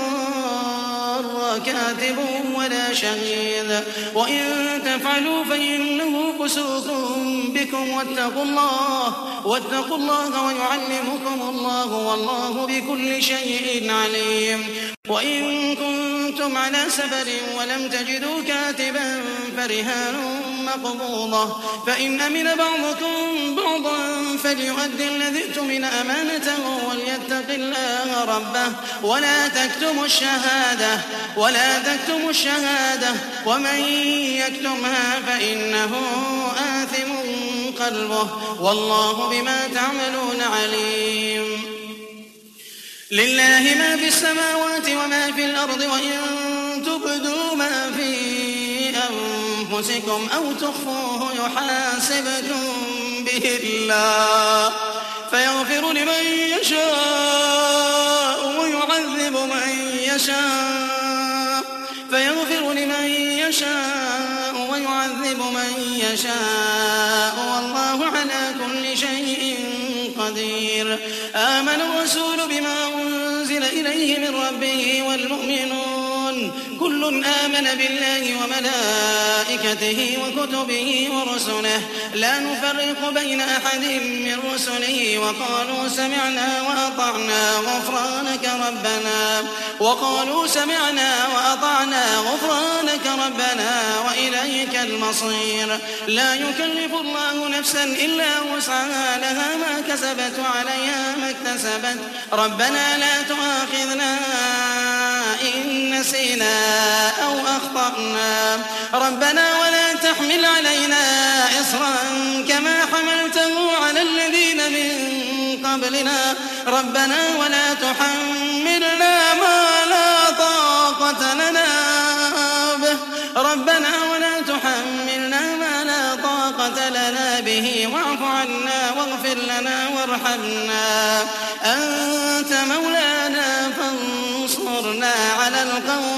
يضار كاتب ولا شهيد وإن تفعلوا فإنه فسوق بكم واتقوا الله واتقوا الله ويعلمكم الله والله بكل شيء عليم. وإن كنتم على سفر ولم تجدوا كاتبا فرهان مقبوضة فإن أمن بعضكم بعضا فليؤدي الذي اؤتمن أمانته وليتق الله ربه ولا تكتموا الشهادة ولا تكتموا الشهادة ومن يكتمها فإنه آثم قلبه والله بما تعملون عليم. لله ما في السماوات وما في الأرض وإن تبدوا ما في أنفسكم أو تخفوه يحاسبكم به الله فيغفر لمن يشاء ويعذب من يشاء فيغفر لمن يشاء ويعذب من يشاء والله على كل شيء قدير. آمن الرسول بما أنزل إليه من ربه والمؤمنون كل آمن بالله وملائكته وكتبه ورسله لا نفرق بين أحد من رسله وقالوا سمعنا وأطعنا غفرانك ربنا وقالوا سمعنا وأطعنا غفرانك ربنا وإليك المصير لا يكلف الله نفسا إلا وسعها لها ما كسبت وعليها ما اكتسبت ربنا لا تؤاخذنا إن نسينا أو أخطأنا ربنا ولا تحمل علينا إصرا كما حملته على الذين من قبلنا ربنا ولا تحملنا ما لا طاقة لنا به ربنا ولا تحملنا ما لا طاقة لنا به واعف عنا واغفر لنا وارحمنا أنت مولانا فانصرنا على القوم